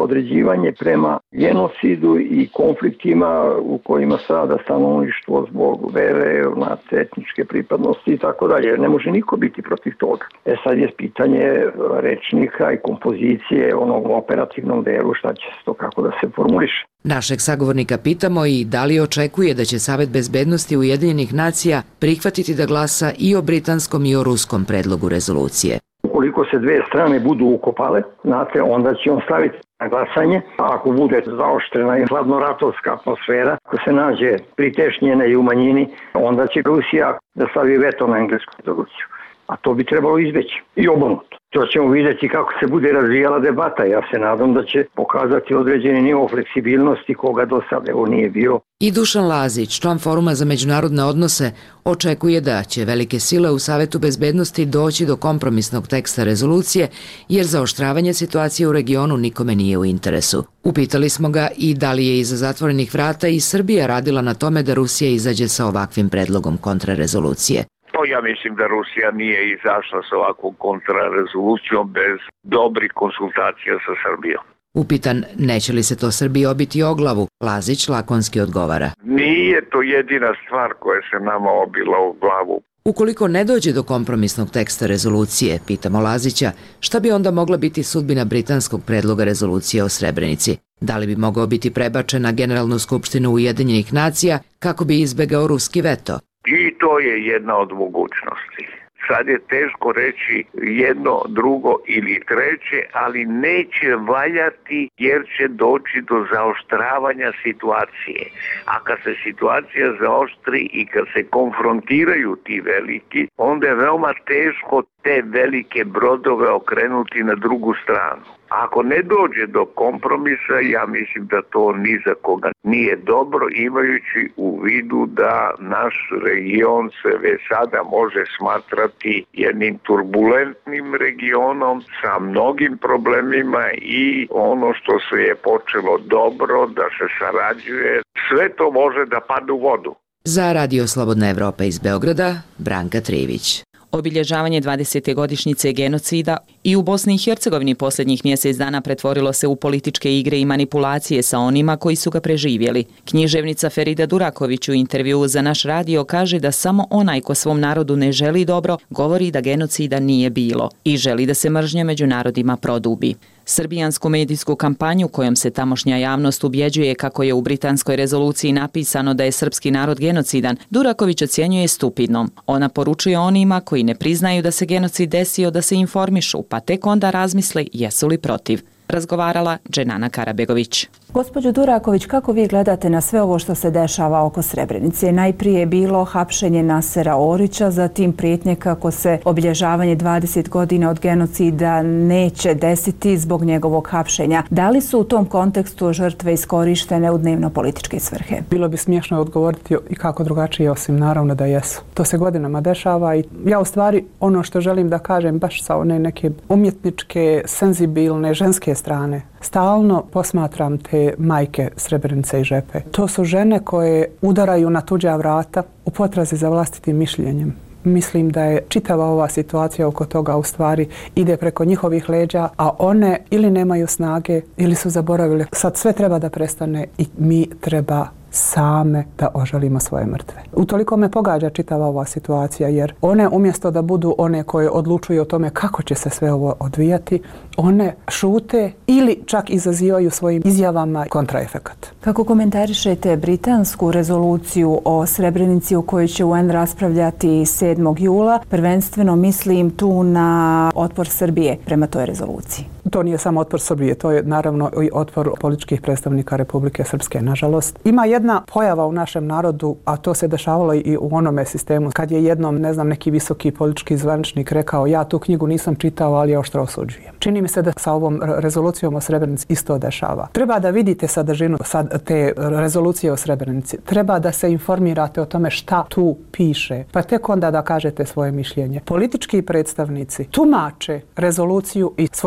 određivanje prema genocidu i konfliktima u kojima strada stanovništvo zbog vere, etničke pripadnosti i tako dalje. Ne može niko biti protiv toga. Sad je pitanje rečnika i kompozicije onog operativnom delu, šta će se to kako da se formuliše. Našeg sagovornika pitamo i da li očekuje da će Savet bezbednosti Ujedinjenih nacija prihvatiti da glasa i o britanskom i o ruskom predlogu rezolucije. Ukoliko se dve strane budu ukopale, znate, onda će on staviti na glasanje. Ako bude zaoštrena i hladnoratovska atmosfera, ako se nađe pritešnjene i u manjini, onda će Rusija da stavi veto na englesku rezoluciju. A to bi trebalo izbeći i obrnuto. To ćemo vidjeti kako se bude razvijala debata. Ja se nadam da će pokazati određeni nivo fleksibilnosti koga do sada evo nije bio. I Dušan Lazić, član Foruma za međunarodne odnose, očekuje da će velike sile u Savetu bezbednosti doći do kompromisnog teksta rezolucije, jer zaoštravanje situacije u regionu nikome nije u interesu. Upitali smo ga i da li je iza zatvorenih vrata i Srbija radila na tome da Rusija izađe sa ovakvim predlogom kontrarezolucije. Ja mislim da Rusija nije izašla sa ovakvom kontrarezolucijom bez dobrih konsultacija sa Srbijom. Upitan neće li se to Srbiji obiti o glavu, Lazić lakonski odgovara. Nije to jedina stvar koja se nama obila o glavu. Ukoliko ne dođe do kompromisnog teksta rezolucije, pitamo Lazića, šta bi onda mogla biti sudbina britanskog predloga rezolucije o Srebrenici? Da li bi mogao biti prebačen na Generalnu skupštinu Ujedinjenih nacija kako bi izbegao ruski veto? I to je jedna od mogućnosti. Sad je teško reći jedno, drugo ili treće, ali neće valjati jer će doći do zaoštravanja situacije. A kad se situacija zaoštri i kad se konfrontiraju ti veliki, onda je veoma teško te velike brodove okrenuti na drugu stranu. Ako ne dođe do kompromisa, ja mislim da to ni za koga nije dobro, imajući u vidu da naš region se već sada može smatrati jednim turbulentnim regionom sa mnogim problemima i ono što se je počelo dobro, da se sarađuje, sve to može da padne u vodu. Za Radio Slobodna Evropa iz Beograda, Branka Trivić. Obilježavanje 20. godišnjice genocida i u Bosni i Hercegovini posljednjih mjesec dana pretvorilo se u političke igre i manipulacije sa onima koji su ga preživjeli. Književnica Ferida Duraković u intervjuu za naš radio kaže da samo onaj ko svom narodu ne želi dobro govori da genocida nije bilo i želi da se mržnja među narodima produbi. Srbijansku medijsku kampanju kojom se tamošnja javnost ubjeđuje kako je u britanskoj rezoluciji napisano da je srpski narod genocidan, Duraković ocjenjuje stupidnom. Ona poručuje onima koji ne priznaju da se genocid desio da se informišu, pa tek onda razmisle jesu li protiv. Razgovarala Dženana Karabegović. Gospođo Duraković, kako vi gledate na sve ovo što se dešava oko Srebrenice? Najprije je bilo hapšenje Nasera Orića, zatim prijetnje kako se obilježavanje 20 godina od genocida neće desiti zbog njegovog hapšenja. Da li su u tom kontekstu žrtve iskorištene u dnevno-političke svrhe? Bilo bi smiješno odgovoriti i kako drugačije, osim naravno da jesu. To se godinama dešava i ja u stvari ono što želim da kažem baš sa one neke umjetničke, senzibilne, ženske strane. Stalno posmatram te majke Srebrenice i Žepe. To su žene koje udaraju na tuđa vrata u potrazi za vlastitim mišljenjem. Mislim da je čitava ova situacija oko toga u stvari ide preko njihovih leđa, a one ili nemaju snage ili su zaboravile. Sad sve treba da prestane i mi treba same da ožalimo svoje mrtve. Utoliko me pogađa čitava ova situacija jer one umjesto da budu one koje odlučuju o tome kako će se sve ovo odvijati, one šute ili čak izazivaju svojim izjavama kontraefekat. Kako komentarišete britansku rezoluciju o Srebrenici u kojoj će UN raspravljati 7. jula? Prvenstveno mislim tu na otpor Srbije prema toj rezoluciji. To nije samo otpor Srbije, to je naravno i otpor političkih predstavnika Republike Srpske, nažalost. Ima jedna pojava u našem narodu, a to se dešavalo i u onome sistemu, kad je jednom, neki visoki politički zvaničnik rekao ja tu knjigu nisam čitao, ali ja oštro osuđujem. Čini mi se da sa ovom rezolucijom o Srebrenici isto dešava. Treba da vidite sadržinu te rezolucije o Srebrenici. Treba da se informirate o tome šta tu piše, pa tek onda da kažete svoje mišljenje. Politički predstavnici tumače rezoluciju i svojim kanalima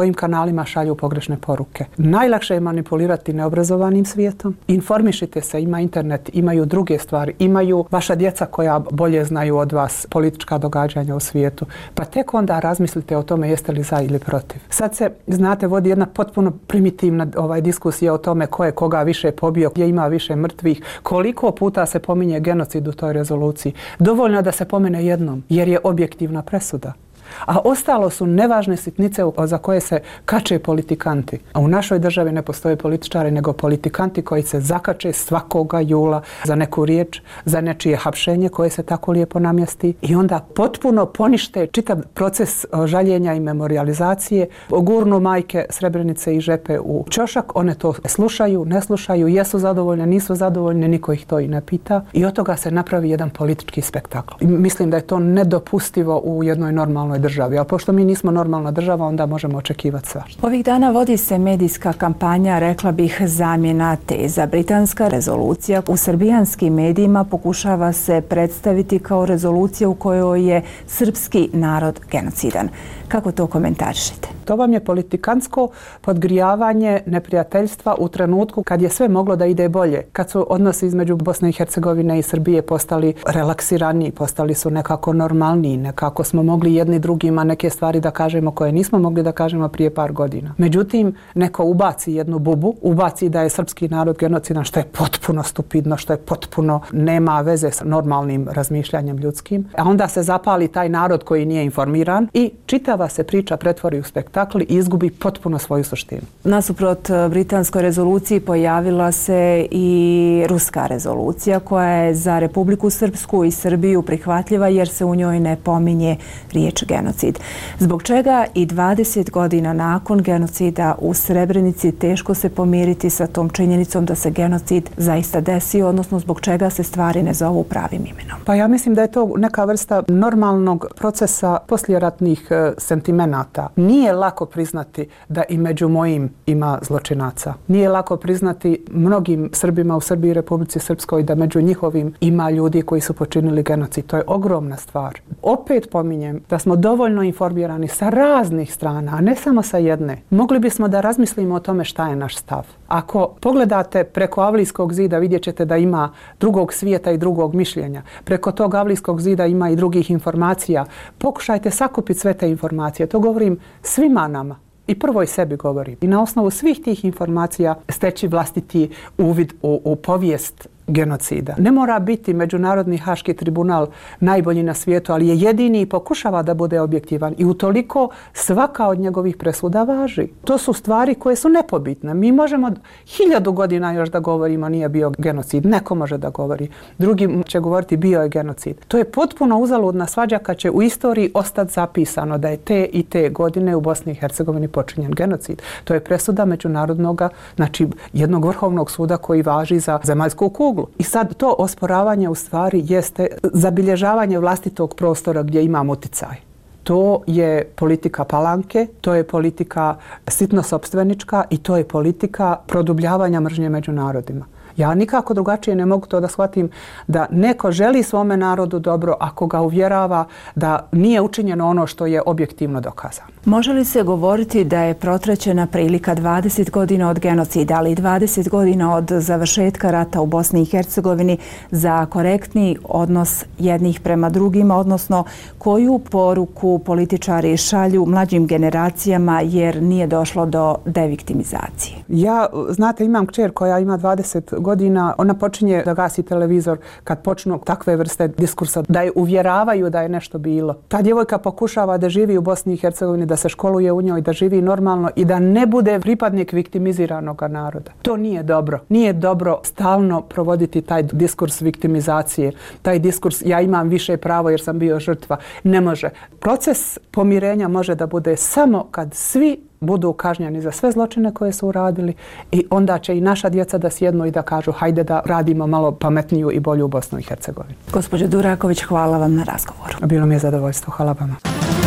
kanalima šalju pogrešne poruke. Najlakše je manipulirati neobrazovanim svijetom. Informišite se, ima internet, imaju druge stvari, imaju vaša djeca koja bolje znaju od vas politička događanja u svijetu. Pa tek onda razmislite o tome jeste li za ili protiv. Sad se, znate, vodi jedna potpuno primitivna diskusija o tome ko je koga više pobio, gdje ima više mrtvih, koliko puta se pominje genocid u toj rezoluciji. Dovoljno da se pomene jednom, jer je objektivna presuda. A ostalo su nevažne sitnice za koje se kače politikanti. A u našoj državi ne postoje političari, nego politikanti koji se zakače svakoga jula za neku riječ, za nečije hapšenje koje se tako lijepo namjesti i onda potpuno ponište čitav proces žaljenja i memorijalizacije, gurnu majke Srebrenice i Žepe u ćošak, one to slušaju, ne slušaju, jesu zadovoljne, nisu zadovoljne, niko ih to i ne pita i od toga se napravi jedan politički spektakl. I mislim da je to nedopustivo u jednoj normalnoj državi, a pošto mi nismo normalna država, onda možemo očekivati svašta. Ovih dana vodi se medijska kampanja, rekla bih, zamjena teza. Britanska rezolucija u srbijanskim medijima pokušava se predstaviti kao rezolucija u kojoj je srpski narod genocidan. Kako to komentarišete? To vam je politikansko podgrijavanje neprijateljstva u trenutku kad je sve moglo da ide bolje. Kad su odnosi između Bosne i Hercegovine i Srbije postali relaksiraniji, postali su nekako normalniji, nekako smo mogli jedni drugima neke stvari da kažemo koje nismo mogli da kažemo prije par godina. Međutim, neko ubaci jednu bubu, ubaci da je srpski narod genocidan, što je potpuno stupidno, što je potpuno nema veze s normalnim razmišljanjem ljudskim. A onda se zapali taj narod koji nije informiran i čitava se priča pretvori u spektakl i izgubi potpuno svoju suštinu. Nasuprot britanskoj rezoluciji pojavila se i ruska rezolucija koja je za Republiku Srpsku i Srbiju prihvatljiva jer se u njoj ne pominje riječ genocid. Zbog čega i 20 godina nakon genocida u Srebrenici teško se pomiriti sa tom činjenicom da se genocid zaista desio, odnosno zbog čega se stvari ne zovu pravim imenom? Pa ja mislim da je to neka vrsta normalnog procesa poslijeratnih sentimenata. Nije lako priznati da i među mojim ima zločinaca. Nije lako priznati mnogim Srbima u Srbiji i Republici Srpskoj da među njihovim ima ljudi koji su počinili genocid. To je ogromna stvar. Opet pominjem da smo dovoljno informirani sa raznih strana, a ne samo sa jedne. Mogli bismo da razmislimo o tome šta je naš stav. Ako pogledate preko Avlijskog zida, vidjet ćete da ima drugog svijeta i drugog mišljenja. Preko tog Avlijskog zida ima i drugih informacija. Pokušajte sakupiti sve te informacije. To govorim svima nama. I prvo i sebi govorim. I na osnovu svih tih informacija steći vlastiti uvid u povijest genocida. Ne mora biti Međunarodni haški tribunal najbolji na svijetu, ali je jedini i pokušava da bude objektivan. I utoliko svaka od njegovih presuda važi. To su stvari koje su nepobitne. Mi možemo 1000 godina još da govorimo nije bio genocid. Neko može da govori. Drugi će govoriti bio je genocid. To je potpuno uzaludna svađa kad će u istoriji ostati zapisano da je te i te godine u Bosni i Hercegovini počinjen genocid. To je presuda međunarodnog, znači jednog vrhovnog suda koji važi za zemaljsku kuglu. I sad to osporavanje u stvari jeste zabilježavanje vlastitog prostora gdje imamo uticaj. To je politika palanke, to je politika sitnosopstvenička i to je politika produbljavanja mržnje među narodima. Ja nikako drugačije ne mogu to da shvatim da neko želi svome narodu dobro ako ga uvjerava da nije učinjeno ono što je objektivno dokazano. Može li se govoriti da je protraćena prilika 20 godina od genocida, ali i 20 godina od završetka rata u Bosni i Hercegovini za korektni odnos jednih prema drugima, odnosno koju poruku političari šalju mlađim generacijama jer nije došlo do deviktimizacije? Ja, znate, imam kćer koja ima 20 godina, ona počinje da gasi televizor kad počnu takve vrste diskursa, da je uvjeravaju da je nešto bilo. Ta djevojka pokušava da živi u Bosni i Hercegovini, da se školuje u njoj, da živi normalno i da ne bude pripadnik viktimiziranog naroda. To nije dobro. Nije dobro stalno provoditi taj diskurs viktimizacije, taj diskurs ja imam više pravo jer sam bio žrtva. Ne može. Proces pomirenja može da bude samo kad svi budu kažnjeni za sve zločine koje su uradili i onda će i naša djeca da sjednu i da kažu hajde da radimo malo pametniju i bolju Bosnu i Hercegovinu. Gospođo Duraković, hvala vam na razgovoru. Bilo mi je zadovoljstvo. Hvala vama.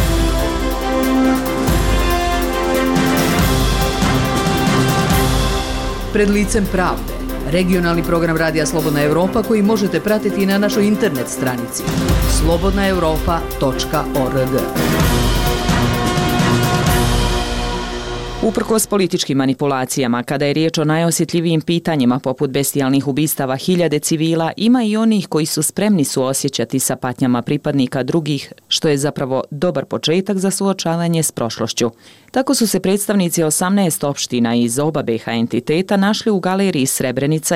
Pred licem pravde. Regionalni program Radija Slobodna Evropa koji možete pratiti na našoj internet stranici slobodnaevropa.org. Uprkos političkim manipulacijama, kada je riječ o najosjetljivijim pitanjima poput bestijalnih ubistava hiljade civila, ima i onih koji su spremni suosjećati sa patnjama pripadnika drugih, što je zapravo dobar početak za suočavanje s prošlošću. Tako su se predstavnici 18 opština iz oba BiH entiteta našli u galeriji Srebrenica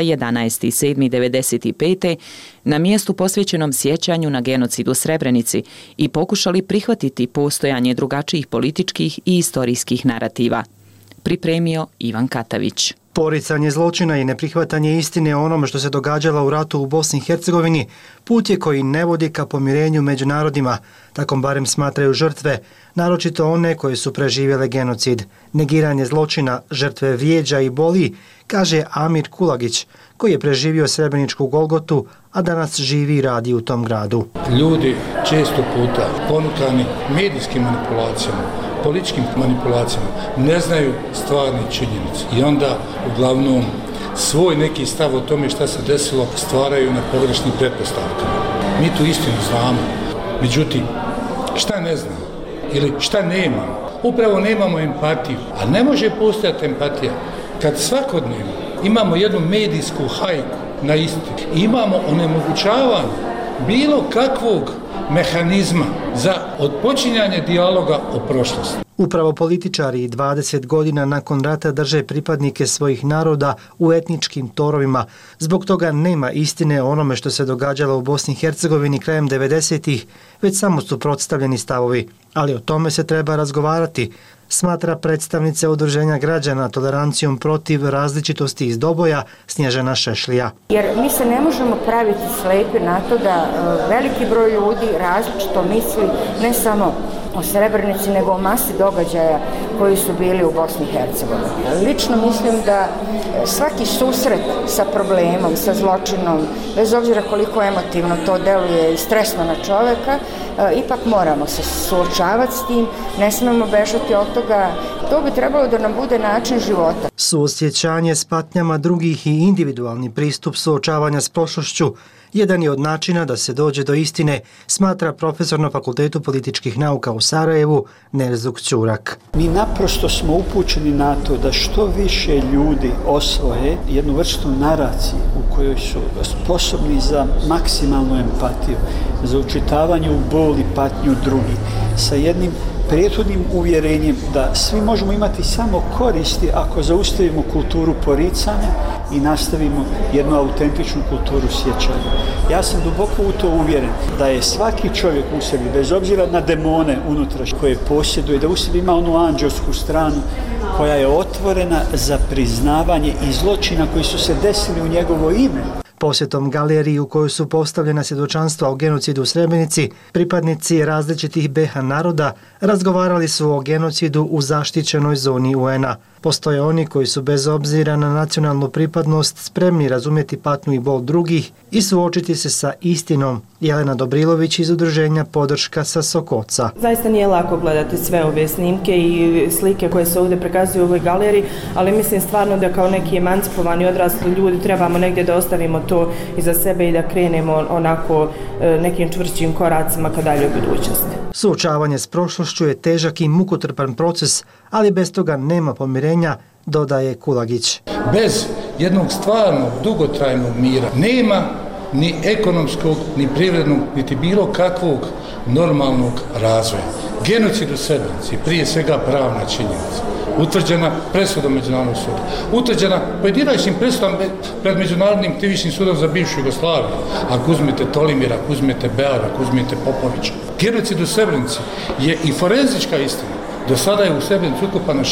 11.7.1995. na mjestu posvećenom sjećanju na genocid u Srebrenici i pokušali prihvatiti postojanje drugačijih političkih i istorijskih narativa. Pripremio Ivan Katavić. Poricanje zločina i neprihvatanje istine o onome što se događalo u ratu u Bosni i Hercegovini put je koji ne vodi ka pomirenju među narodima, tako barem smatraju žrtve, naročito one koje su preživjele genocid. Negiranje zločina žrtve vrijeđa i boli, kaže Amir Kulagić, koji je preživio Srebreničku Golgotu, a danas živi i radi u tom gradu. Ljudi često puta ponukani medijskim manipulacijama, političkim manipulacijama, ne znaju stvarne činjenice i onda uglavnom svoj neki stav o tome šta se desilo stvaraju na pogrešnim pretpostavkama. Mi tu istinu znamo, međutim, šta ne znamo ili šta nemamo? Upravo nemamo empatiju, a ne može postojati empatija kad svakodnevno imamo jednu medijsku hajku na istinu i imamo onemogućavanje bilo kakvog mehanizma za odpočinjanje dijaloga o prošlosti. Upravo političari 20 godina nakon rata drže pripadnike svojih naroda u etničkim torovima. Zbog toga nema istine o onome što se događalo u Bosni i Hercegovini krajem 90-ih, već samo su suprotstavljeni stavovi. Ali o tome se treba razgovarati, smatra predstavnica Udruženja građana Tolerancijom protiv različitosti iz Doboja Snježana Šešlija. Jer mi se ne možemo praviti slepi na to da veliki broj ljudi različito misli ne samo o Srebrenici, nego o masi događaja koji su bili u Bosni i Hercegovini. Lično mislim da svaki susret sa problemom, sa zločinom, bez obzira koliko emotivno to deluje i stresno na čoveka, ipak moramo se suočavati s tim, ne smemo bežati od toga. To bi trebalo da nam bude način života. Suosjećanje s patnjama drugih i individualni pristup suočavanja s prošlošću jedan je od načina da se dođe do istine, smatra profesor na Fakultetu političkih nauka u Sarajevu Nerzuk Ćurak. Mi naprosto smo upućeni na to da što više ljudi osvoje jednu vrstu naracije u kojoj su sposobni za maksimalnu empatiju, za učitavanje u bol i patnju drugih, sa jednim prethodnim uvjerenjem da svi možemo imati samo koristi ako zaustavimo kulturu poricanja i nastavimo jednu autentičnu kulturu sjećanja. Ja sam duboko u to uvjeren da je svaki čovjek u sebi, bez obzira na demone unutra koje posjeduje, da u sebi ima onu anđelsku stranu koja je otvorena za priznavanje i zločina koji su se desili u njegovo ime. Posjetom galeriji u kojoj su postavljena svjedočanstva o genocidu u Srebrenici, pripadnici različitih BiH naroda razgovarali su o genocidu u zaštićenoj zoni UN-a. Postoje oni koji su bez obzira na nacionalnu pripadnost spremni razumjeti patnju i bol drugih i suočiti se sa istinom. Jelena Dobrilović iz udruženja Podrška sa Sokoca. Zaista nije lako gledati sve ove snimke i slike koje se ovdje prikazuju u ovoj galeriji, ali mislim stvarno da kao neki emancipovani odrasli ljudi trebamo negdje da ostavimo to iza sebe i da krenemo onako nekim čvršćim koracima ka daljoj budućnosti. Suočavanje s prošlošću je težak i mukotrpan proces, ali bez toga nema pomirenja, dodaje Kulagić. Bez jednog stvarnog, dugotrajnog mira nema ni ekonomskog, ni privrednog, niti bilo kakvog normalnog razvoja. Genocid u Srebrenici, prije svega pravna činjenica, utvrđena presudom Međunarodnog suda, utvrđena pojedinačnim presudom pred Međunarodnim krivičnim sudom za bivšu Jugoslaviju, ako uzmete Tolimira, ako uzmete Beara, ako uzmete Popovića. Genocid u Srebrenici je i forenzička istina. Do sada je u Srebrenici ukopano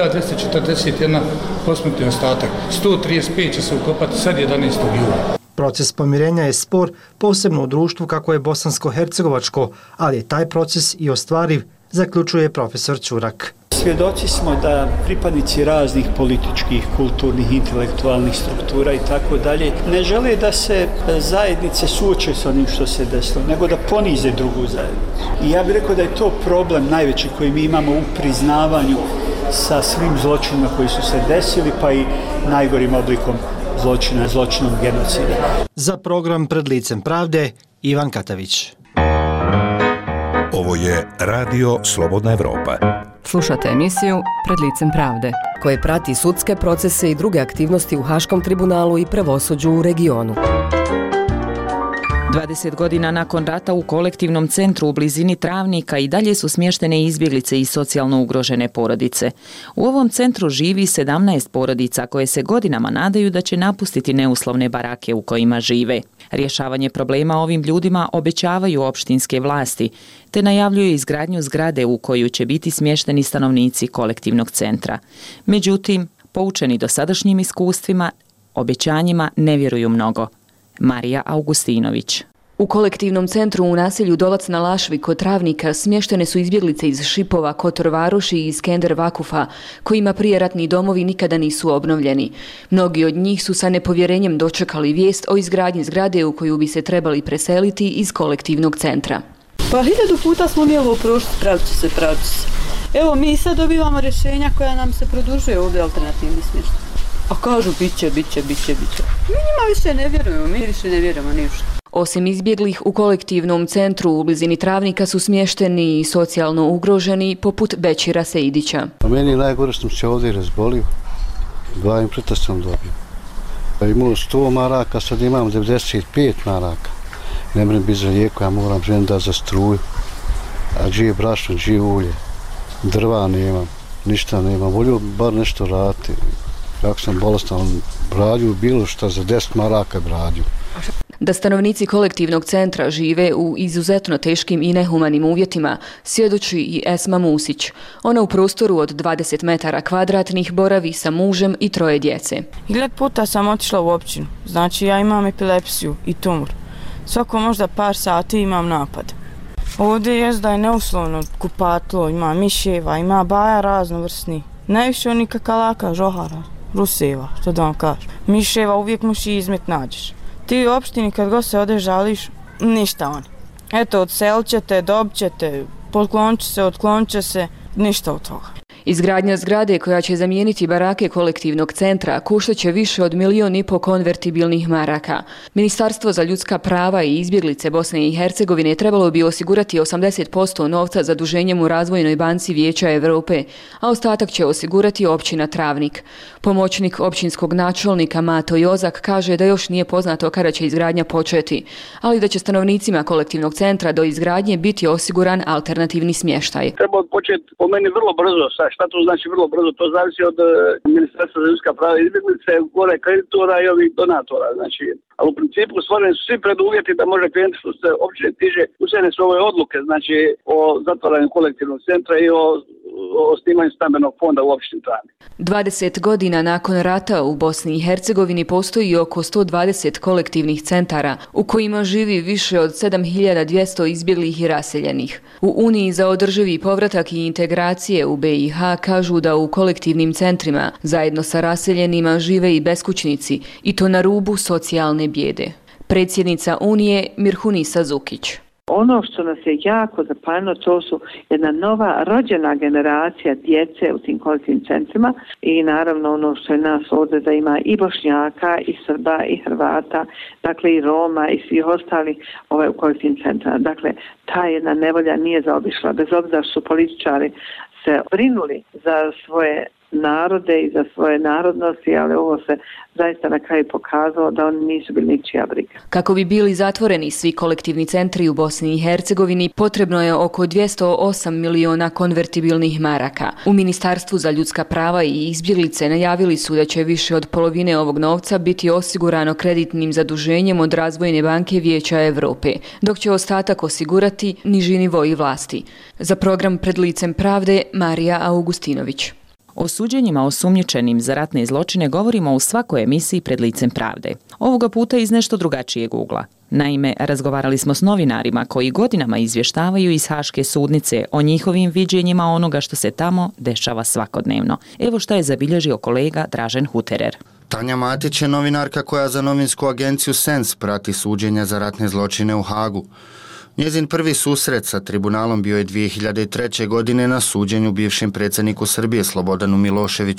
6241 posmrtni ostatak, 135 će se ukopati sad 11. jula. Proces pomirenja je spor, posebno u društvu kako je bosansko-hercegovačko, ali je taj proces i ostvariv, zaključuje profesor Ćurak. Svjedoci smo da pripadnici raznih političkih, kulturnih, intelektualnih struktura i tako dalje ne žele da se zajednice suoče s onim što se desilo, nego da ponize drugu zajednicu. I ja bih rekao da je to problem najveći koji mi imamo u priznavanju sa svim zločinima koji su se desili, pa i najgorim oblikom zločinom genocida. Za program Pred licem pravde, Ivan Katavić. Ovo je Radio Slobodna Evropa. Slušate emisiju Pred licem pravde, koje prati sudske procese i druge aktivnosti u Haškom tribunalu i pravosuđu u regionu. 20 godina nakon rata u kolektivnom centru u blizini Travnika i dalje su smještene izbjeglice i socijalno ugrožene porodice. U ovom centru živi 17 porodica koje se godinama nadaju da će napustiti neuslovne barake u kojima žive. Rješavanje problema ovim ljudima obećavaju opštinske vlasti, te najavljuju izgradnju zgrade u koju će biti smješteni stanovnici kolektivnog centra. Međutim, poučeni dosadašnjim iskustvima, obećanjima ne vjeruju mnogo. Marija Augustinović. U kolektivnom centru u naselju Dolac na Lašvi kod Travnika smještene su izbjeglice iz Šipova, Kotor Varoši i Skender Vakufa, kojima prijeratni domovi nikada nisu obnovljeni. Mnogi od njih su sa nepovjerenjem dočekali vijest o izgradnji zgrade u koju bi se trebali preseliti iz kolektivnog centra. Pa 1000 puta smo mi ovo prošli, pravit će se. Evo mi sad dobivamo rješenja koja nam se produžuje ovdje alternativni smještaj. A kažu bit će. Mi njima više ne vjerujemo, mi više ne vjerujemo ništa. Osim izbjeglih, u kolektivnom centru u blizini Travnika su smješteni i socijalno ugroženi, poput Bećira Sejdića. A meni je najgore što se ovdje razbolio. 2 impleta sam dobio. Imao 100 maraka, sad imam 95 maraka. Ne moram biti za lijeku, ja moram žena za struju. A džije brašno, džije ulje. Drva nemam, ništa nemam. Volio bar nešto raditi. Kako sam bolestan, brađu bilo što za 10 maraka brađu. Da stanovnici kolektivnog centra žive u izuzetno teškim i nehumanim uvjetima, svjedoči i Esma Musić. Ona u prostoru od 20 metara kvadratnih boravi sa mužem i 3 djece. 1000 puta sam otišla u općinu, znači ja imam epilepsiju i tumor. Svako možda par sati imam napad. Ovdje jest da je neuslovno kupatlo, ima miševa, ima baja raznovrsni. Najviše onih kakalaka, žohara, ruseva, što da vam kažem. Miševa uvijek muši izmet nađeš. Ti u opštini kad god se ode žališ, ništa oni. Eto, odselit ćete, dobit ćete, potklonit će se, otklonit će se, ništa od toga. Izgradnja zgrade koja će zamijeniti barake kolektivnog centra koštat će više od 1,5 milijuna konvertibilnih maraka. Ministarstvo za ljudska prava i izbjeglice Bosne i Hercegovine trebalo bi osigurati 80% novca zaduženjem u Razvojnoj banci Vijeća Europe, a ostatak će osigurati općina Travnik. Pomoćnik općinskog načelnika Mato Jozak kaže da još nije poznato kada će izgradnja početi, ali da će stanovnicima kolektivnog centra do izgradnje biti osiguran alternativni smještaj. Treba početi po meni vrlo brzo. Šta to znači vrlo brzo? To zavisi od Ministarstva za ljudska prava i izbjeglice, gore kreditora i ovih donatora. Znači, ali u principu stvoreni su svi preduvjeti da može krenuti što se općine tiže usvojene su ove odluke, znači o zatvaranju kolektivnog centra i o osnivanju stambenog fonda u opštini Travnik. 20 godina nakon rata u Bosni i Hercegovini postoji oko 120 kolektivnih centara u kojima živi više od 7200 izbjeglih i raseljenih. U Uniji za održivi povratak i integracije u BiH kažu da u kolektivnim centrima zajedno sa raseljenima žive i beskućnici i to na rubu socijalne bijede. Predsjednica Unije Mirhunisa Zukić. Ono što nas je jako zapanjilo, to su jedna nova rođena generacija djece u tim kolektivnim centrima i naravno ono što je nas ovdje da ima i Bošnjaka, i Srba, i Hrvata, dakle i Roma i svih ostali u kolektivnim centrima. Dakle, ta jedna nevolja nije zaobišla, bez obzira što su političari se brinuli za svoje narode i za svoje narodnosti, ali ovo se zaista na kraju pokazalo da oni nisu bili ničija briga. Kako bi bili zatvoreni svi kolektivni centri u Bosni i Hercegovini, potrebno je oko 208 miliona konvertibilnih maraka. U Ministarstvu za ljudska prava i izbjeglice najavili su da će više od polovine ovog novca biti osigurano kreditnim zaduženjem od Razvojne banke Vijeća Europe, dok će ostatak osigurati niži nivoji vlasti. Za program Pred licem pravde, Marija Augustinović. O suđenjima osumnjičenim za ratne zločine govorimo u svakoj emisiji Pred licem pravde. Ovoga puta iz nešto drugačijeg ugla. Naime, razgovarali smo s novinarima koji godinama izvještavaju iz Haške sudnice o njihovim viđenjima onoga što se tamo dešava svakodnevno. Evo šta je zabilježio kolega Dražen Huterer. Tanja Matić je novinarka koja za novinsku agenciju Sens prati suđenja za ratne zločine u Hagu. Njezin prvi susret sa tribunalom bio je 2003. godine na suđenju bivšem predsjedniku Srbije Slobodanu Miloševiću.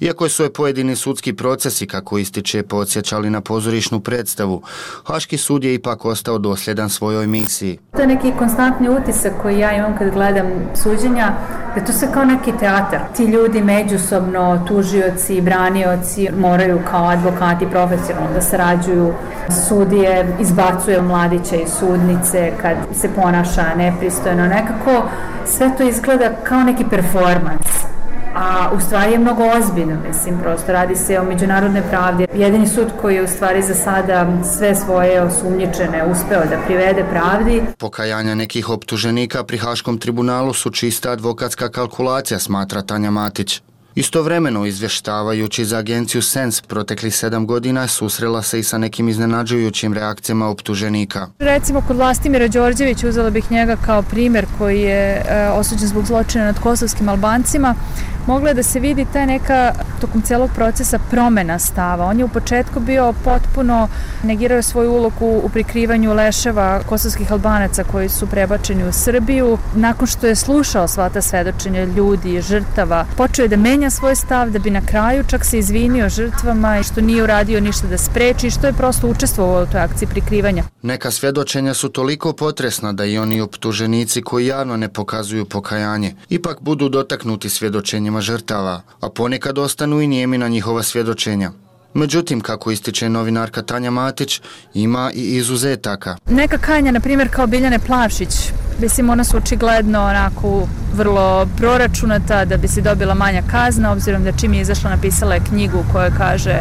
Iako su je pojedini sudski procesi, kako ističe, podsjećali na pozorišnu predstavu, Haški sud je ipak ostao dosljedan svojoj misiji. To je neki konstantni utisak koji ja imam kad gledam suđenja, da to sve kao neki teatar. Ti ljudi međusobno, tužioci i branioci, moraju kao advokati profesionalno da sarađuju. Sudije izbacuje mladića iz sudnice kad se ponaša nepristojno. Nekako sve to izgleda kao neki performans. A u stvari je mnogo ozbiljno, mislim, prosto radi se o međunarodnoj pravdi. Jedini sud koji je u stvari za sada sve svoje osumnjičene uspeo da privede pravdi. Pokajanja nekih optuženika pri Haškom tribunalu su čista advokatska kalkulacija, smatra Tanja Matić. Istovremeno, izvještavajući za agenciju SENS proteklih 7 godina, susrela se i sa nekim iznenađujućim reakcijama optuženika. Recimo, kod Vlastimira Đorđevića, uzela bih njega kao primjer koji je osuđen zbog zločina nad kosovskim Albancima, mogla je da se vidi ta neka, tokom cijelog procesa, promjena stava. On je u početku bio potpuno negirao svoju ulogu u prikrivanju leševa kosovskih Albanaca koji su prebačeni u Srbiju. Nakon što je slušao sva ta svedočenja ljudi i žrtava, počeo je da menja svoj stav, da bi na kraju čak se izvinio žrtvama i što nije uradio ništa da spreči i što je prosto učestvovao u toj akciji prikrivanja. Neka svjedočenja su toliko potresna da i oni optuženici koji javno ne pokazuju pokajanje ipak budu dotaknuti svjedočenjima žrtava, a ponekad ostanu i nijemi na njihova svjedočenja. Međutim, kako ističe novinarka Tanja Matić, ima i izuzetaka. Neka kajanja, na primjer kao Biljane Plavšić, mislim, ona su očigledno onako vrlo proračunata da bi se dobila manja kazna, obzirom da čim je izašla napisala je knjigu u kojoj kaže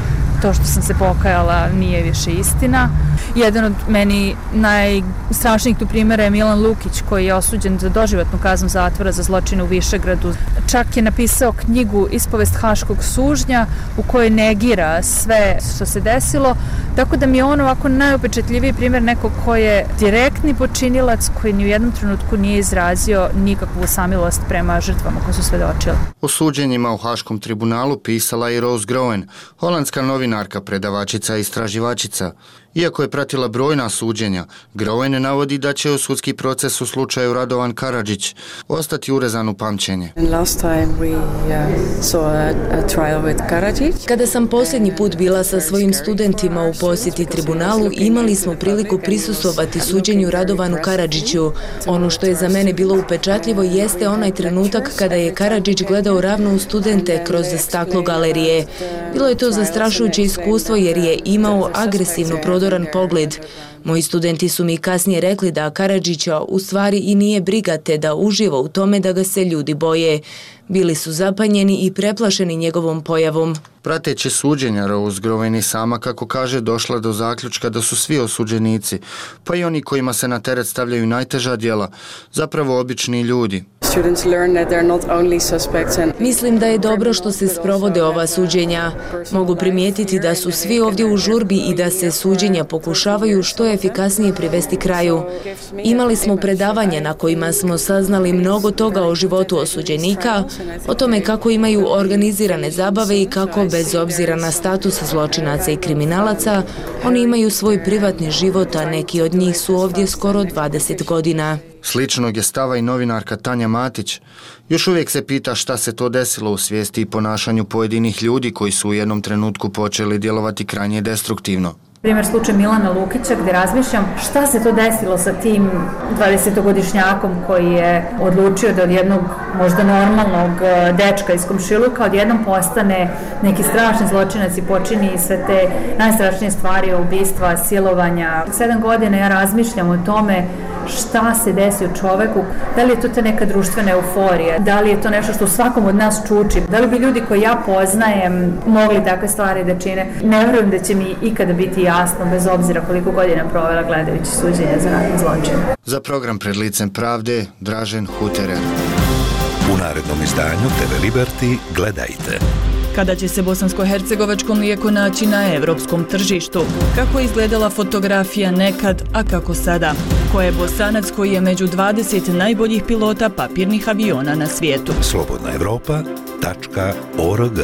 to što sam se pokajala nije više istina. Jedan od meni najstrašnijih tu primjera je Milan Lukić, koji je osuđen za doživotnu kaznu zatvora za zločine u Višegradu. Čak je napisao knjigu Ispovest Haškog sužnja u kojoj negira sve što se desilo, tako da mi je on ovako najupečetljiviji primjer nekog ko je direktni počinilac koji ni u jednom trenutku nije izrazio nikakvu samilost prema žrtvama koje su svedočile. O suđenjima u Haškom tribunalu pisala i Rose Groen, holandska novinarka, predavačica i istraživačica. Iako je pratila brojna suđenja, Groen navodi da će u sudski proces u slučaju Radovan Karadžić ostati urezan u pamćenje. Kada sam posljednji put bila sa svojim studentima u posjeti tribunalu, imali smo priliku prisustvovati suđenju Radovanu Karadžiću. Ono što je za mene bilo upečatljivo jeste onaj trenutak kada je Karadžić gledao ravno u studente kroz staklo galerije. Bilo je to zastrašujuće iskustvo jer je imao agresivno prodoran pogled. Moji studenti su mi kasnije rekli da Karadžića u stvari i nije briga te da uživa u tome da ga se ljudi boje. Bili su zapanjeni i preplašeni njegovom pojavom. Prateći suđenja, Rose Groen sama, kako kaže, došla do zaključka da su svi osuđenici, pa i oni kojima se na teret stavljaju najteža djela, zapravo obični ljudi. Mislim da je dobro što se sprovode ova suđenja. Mogu primijetiti da su svi ovdje u žurbi i da se suđenja pokušavaju što efikasnije privesti kraju. Imali smo predavanja na kojima smo saznali mnogo toga o životu osuđenika, o tome kako imaju organizirane zabave i kako, bez obzira na status zločinaca i kriminalaca, oni imaju svoj privatni život, a neki od njih su ovdje skoro 20 godina. Sličnog je stava i novinarka Tanja Matić. Još uvijek se pita šta se to desilo u svijesti i ponašanju pojedinih ljudi koji su u jednom trenutku počeli djelovati krajnje destruktivno. Primjer slučaj Milana Lukića, gdje razmišljam šta se to desilo sa tim 20-godišnjakom koji je odlučio da od jednog možda normalnog dečka iz komšiluka odjednom postane neki strašni zločinac i počini sve te najstrašnije stvari, ubistva, silovanja. 7 godina ja razmišljam o tome šta se desi u čoveku, da li je to ta neka društvena euforija, da li je to nešto što svakom od nas čuči, da li bi ljudi koji ja poznajem mogli takve stvari da čine. Ne vjerujem da će mi ikada biti jasno, bez obzira koliko godina provela gledajući suđenje za ratne zločine. Za program Pred licem pravde, Dražen Huterer. U narednom izdanju TV Liberty gledajte. Kada će se bosansko-hercegovačko mlijeko naći na evropskom tržištu? Kako je izgledala fotografija nekad, a kako sada? Ko je Bosanac koji je među 20 najboljih pilota papirnih aviona na svijetu? slobodnaevropa.org.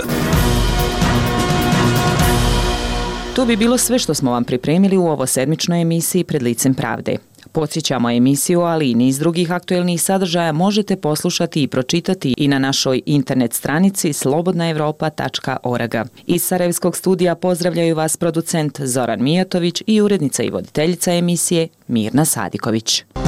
To bi bilo sve što smo vam pripremili u ovo sedmičnoj emisiji Pred licem pravde. Podsjećamo, emisiju, ali i niz drugih aktuelnih sadržaja možete poslušati i pročitati i na našoj internet stranici slobodnaevropa.org. Iz Sarajevskog studija pozdravljaju vas producent Zoran Mijatović i urednica i voditeljica emisije Mirna Sadiković.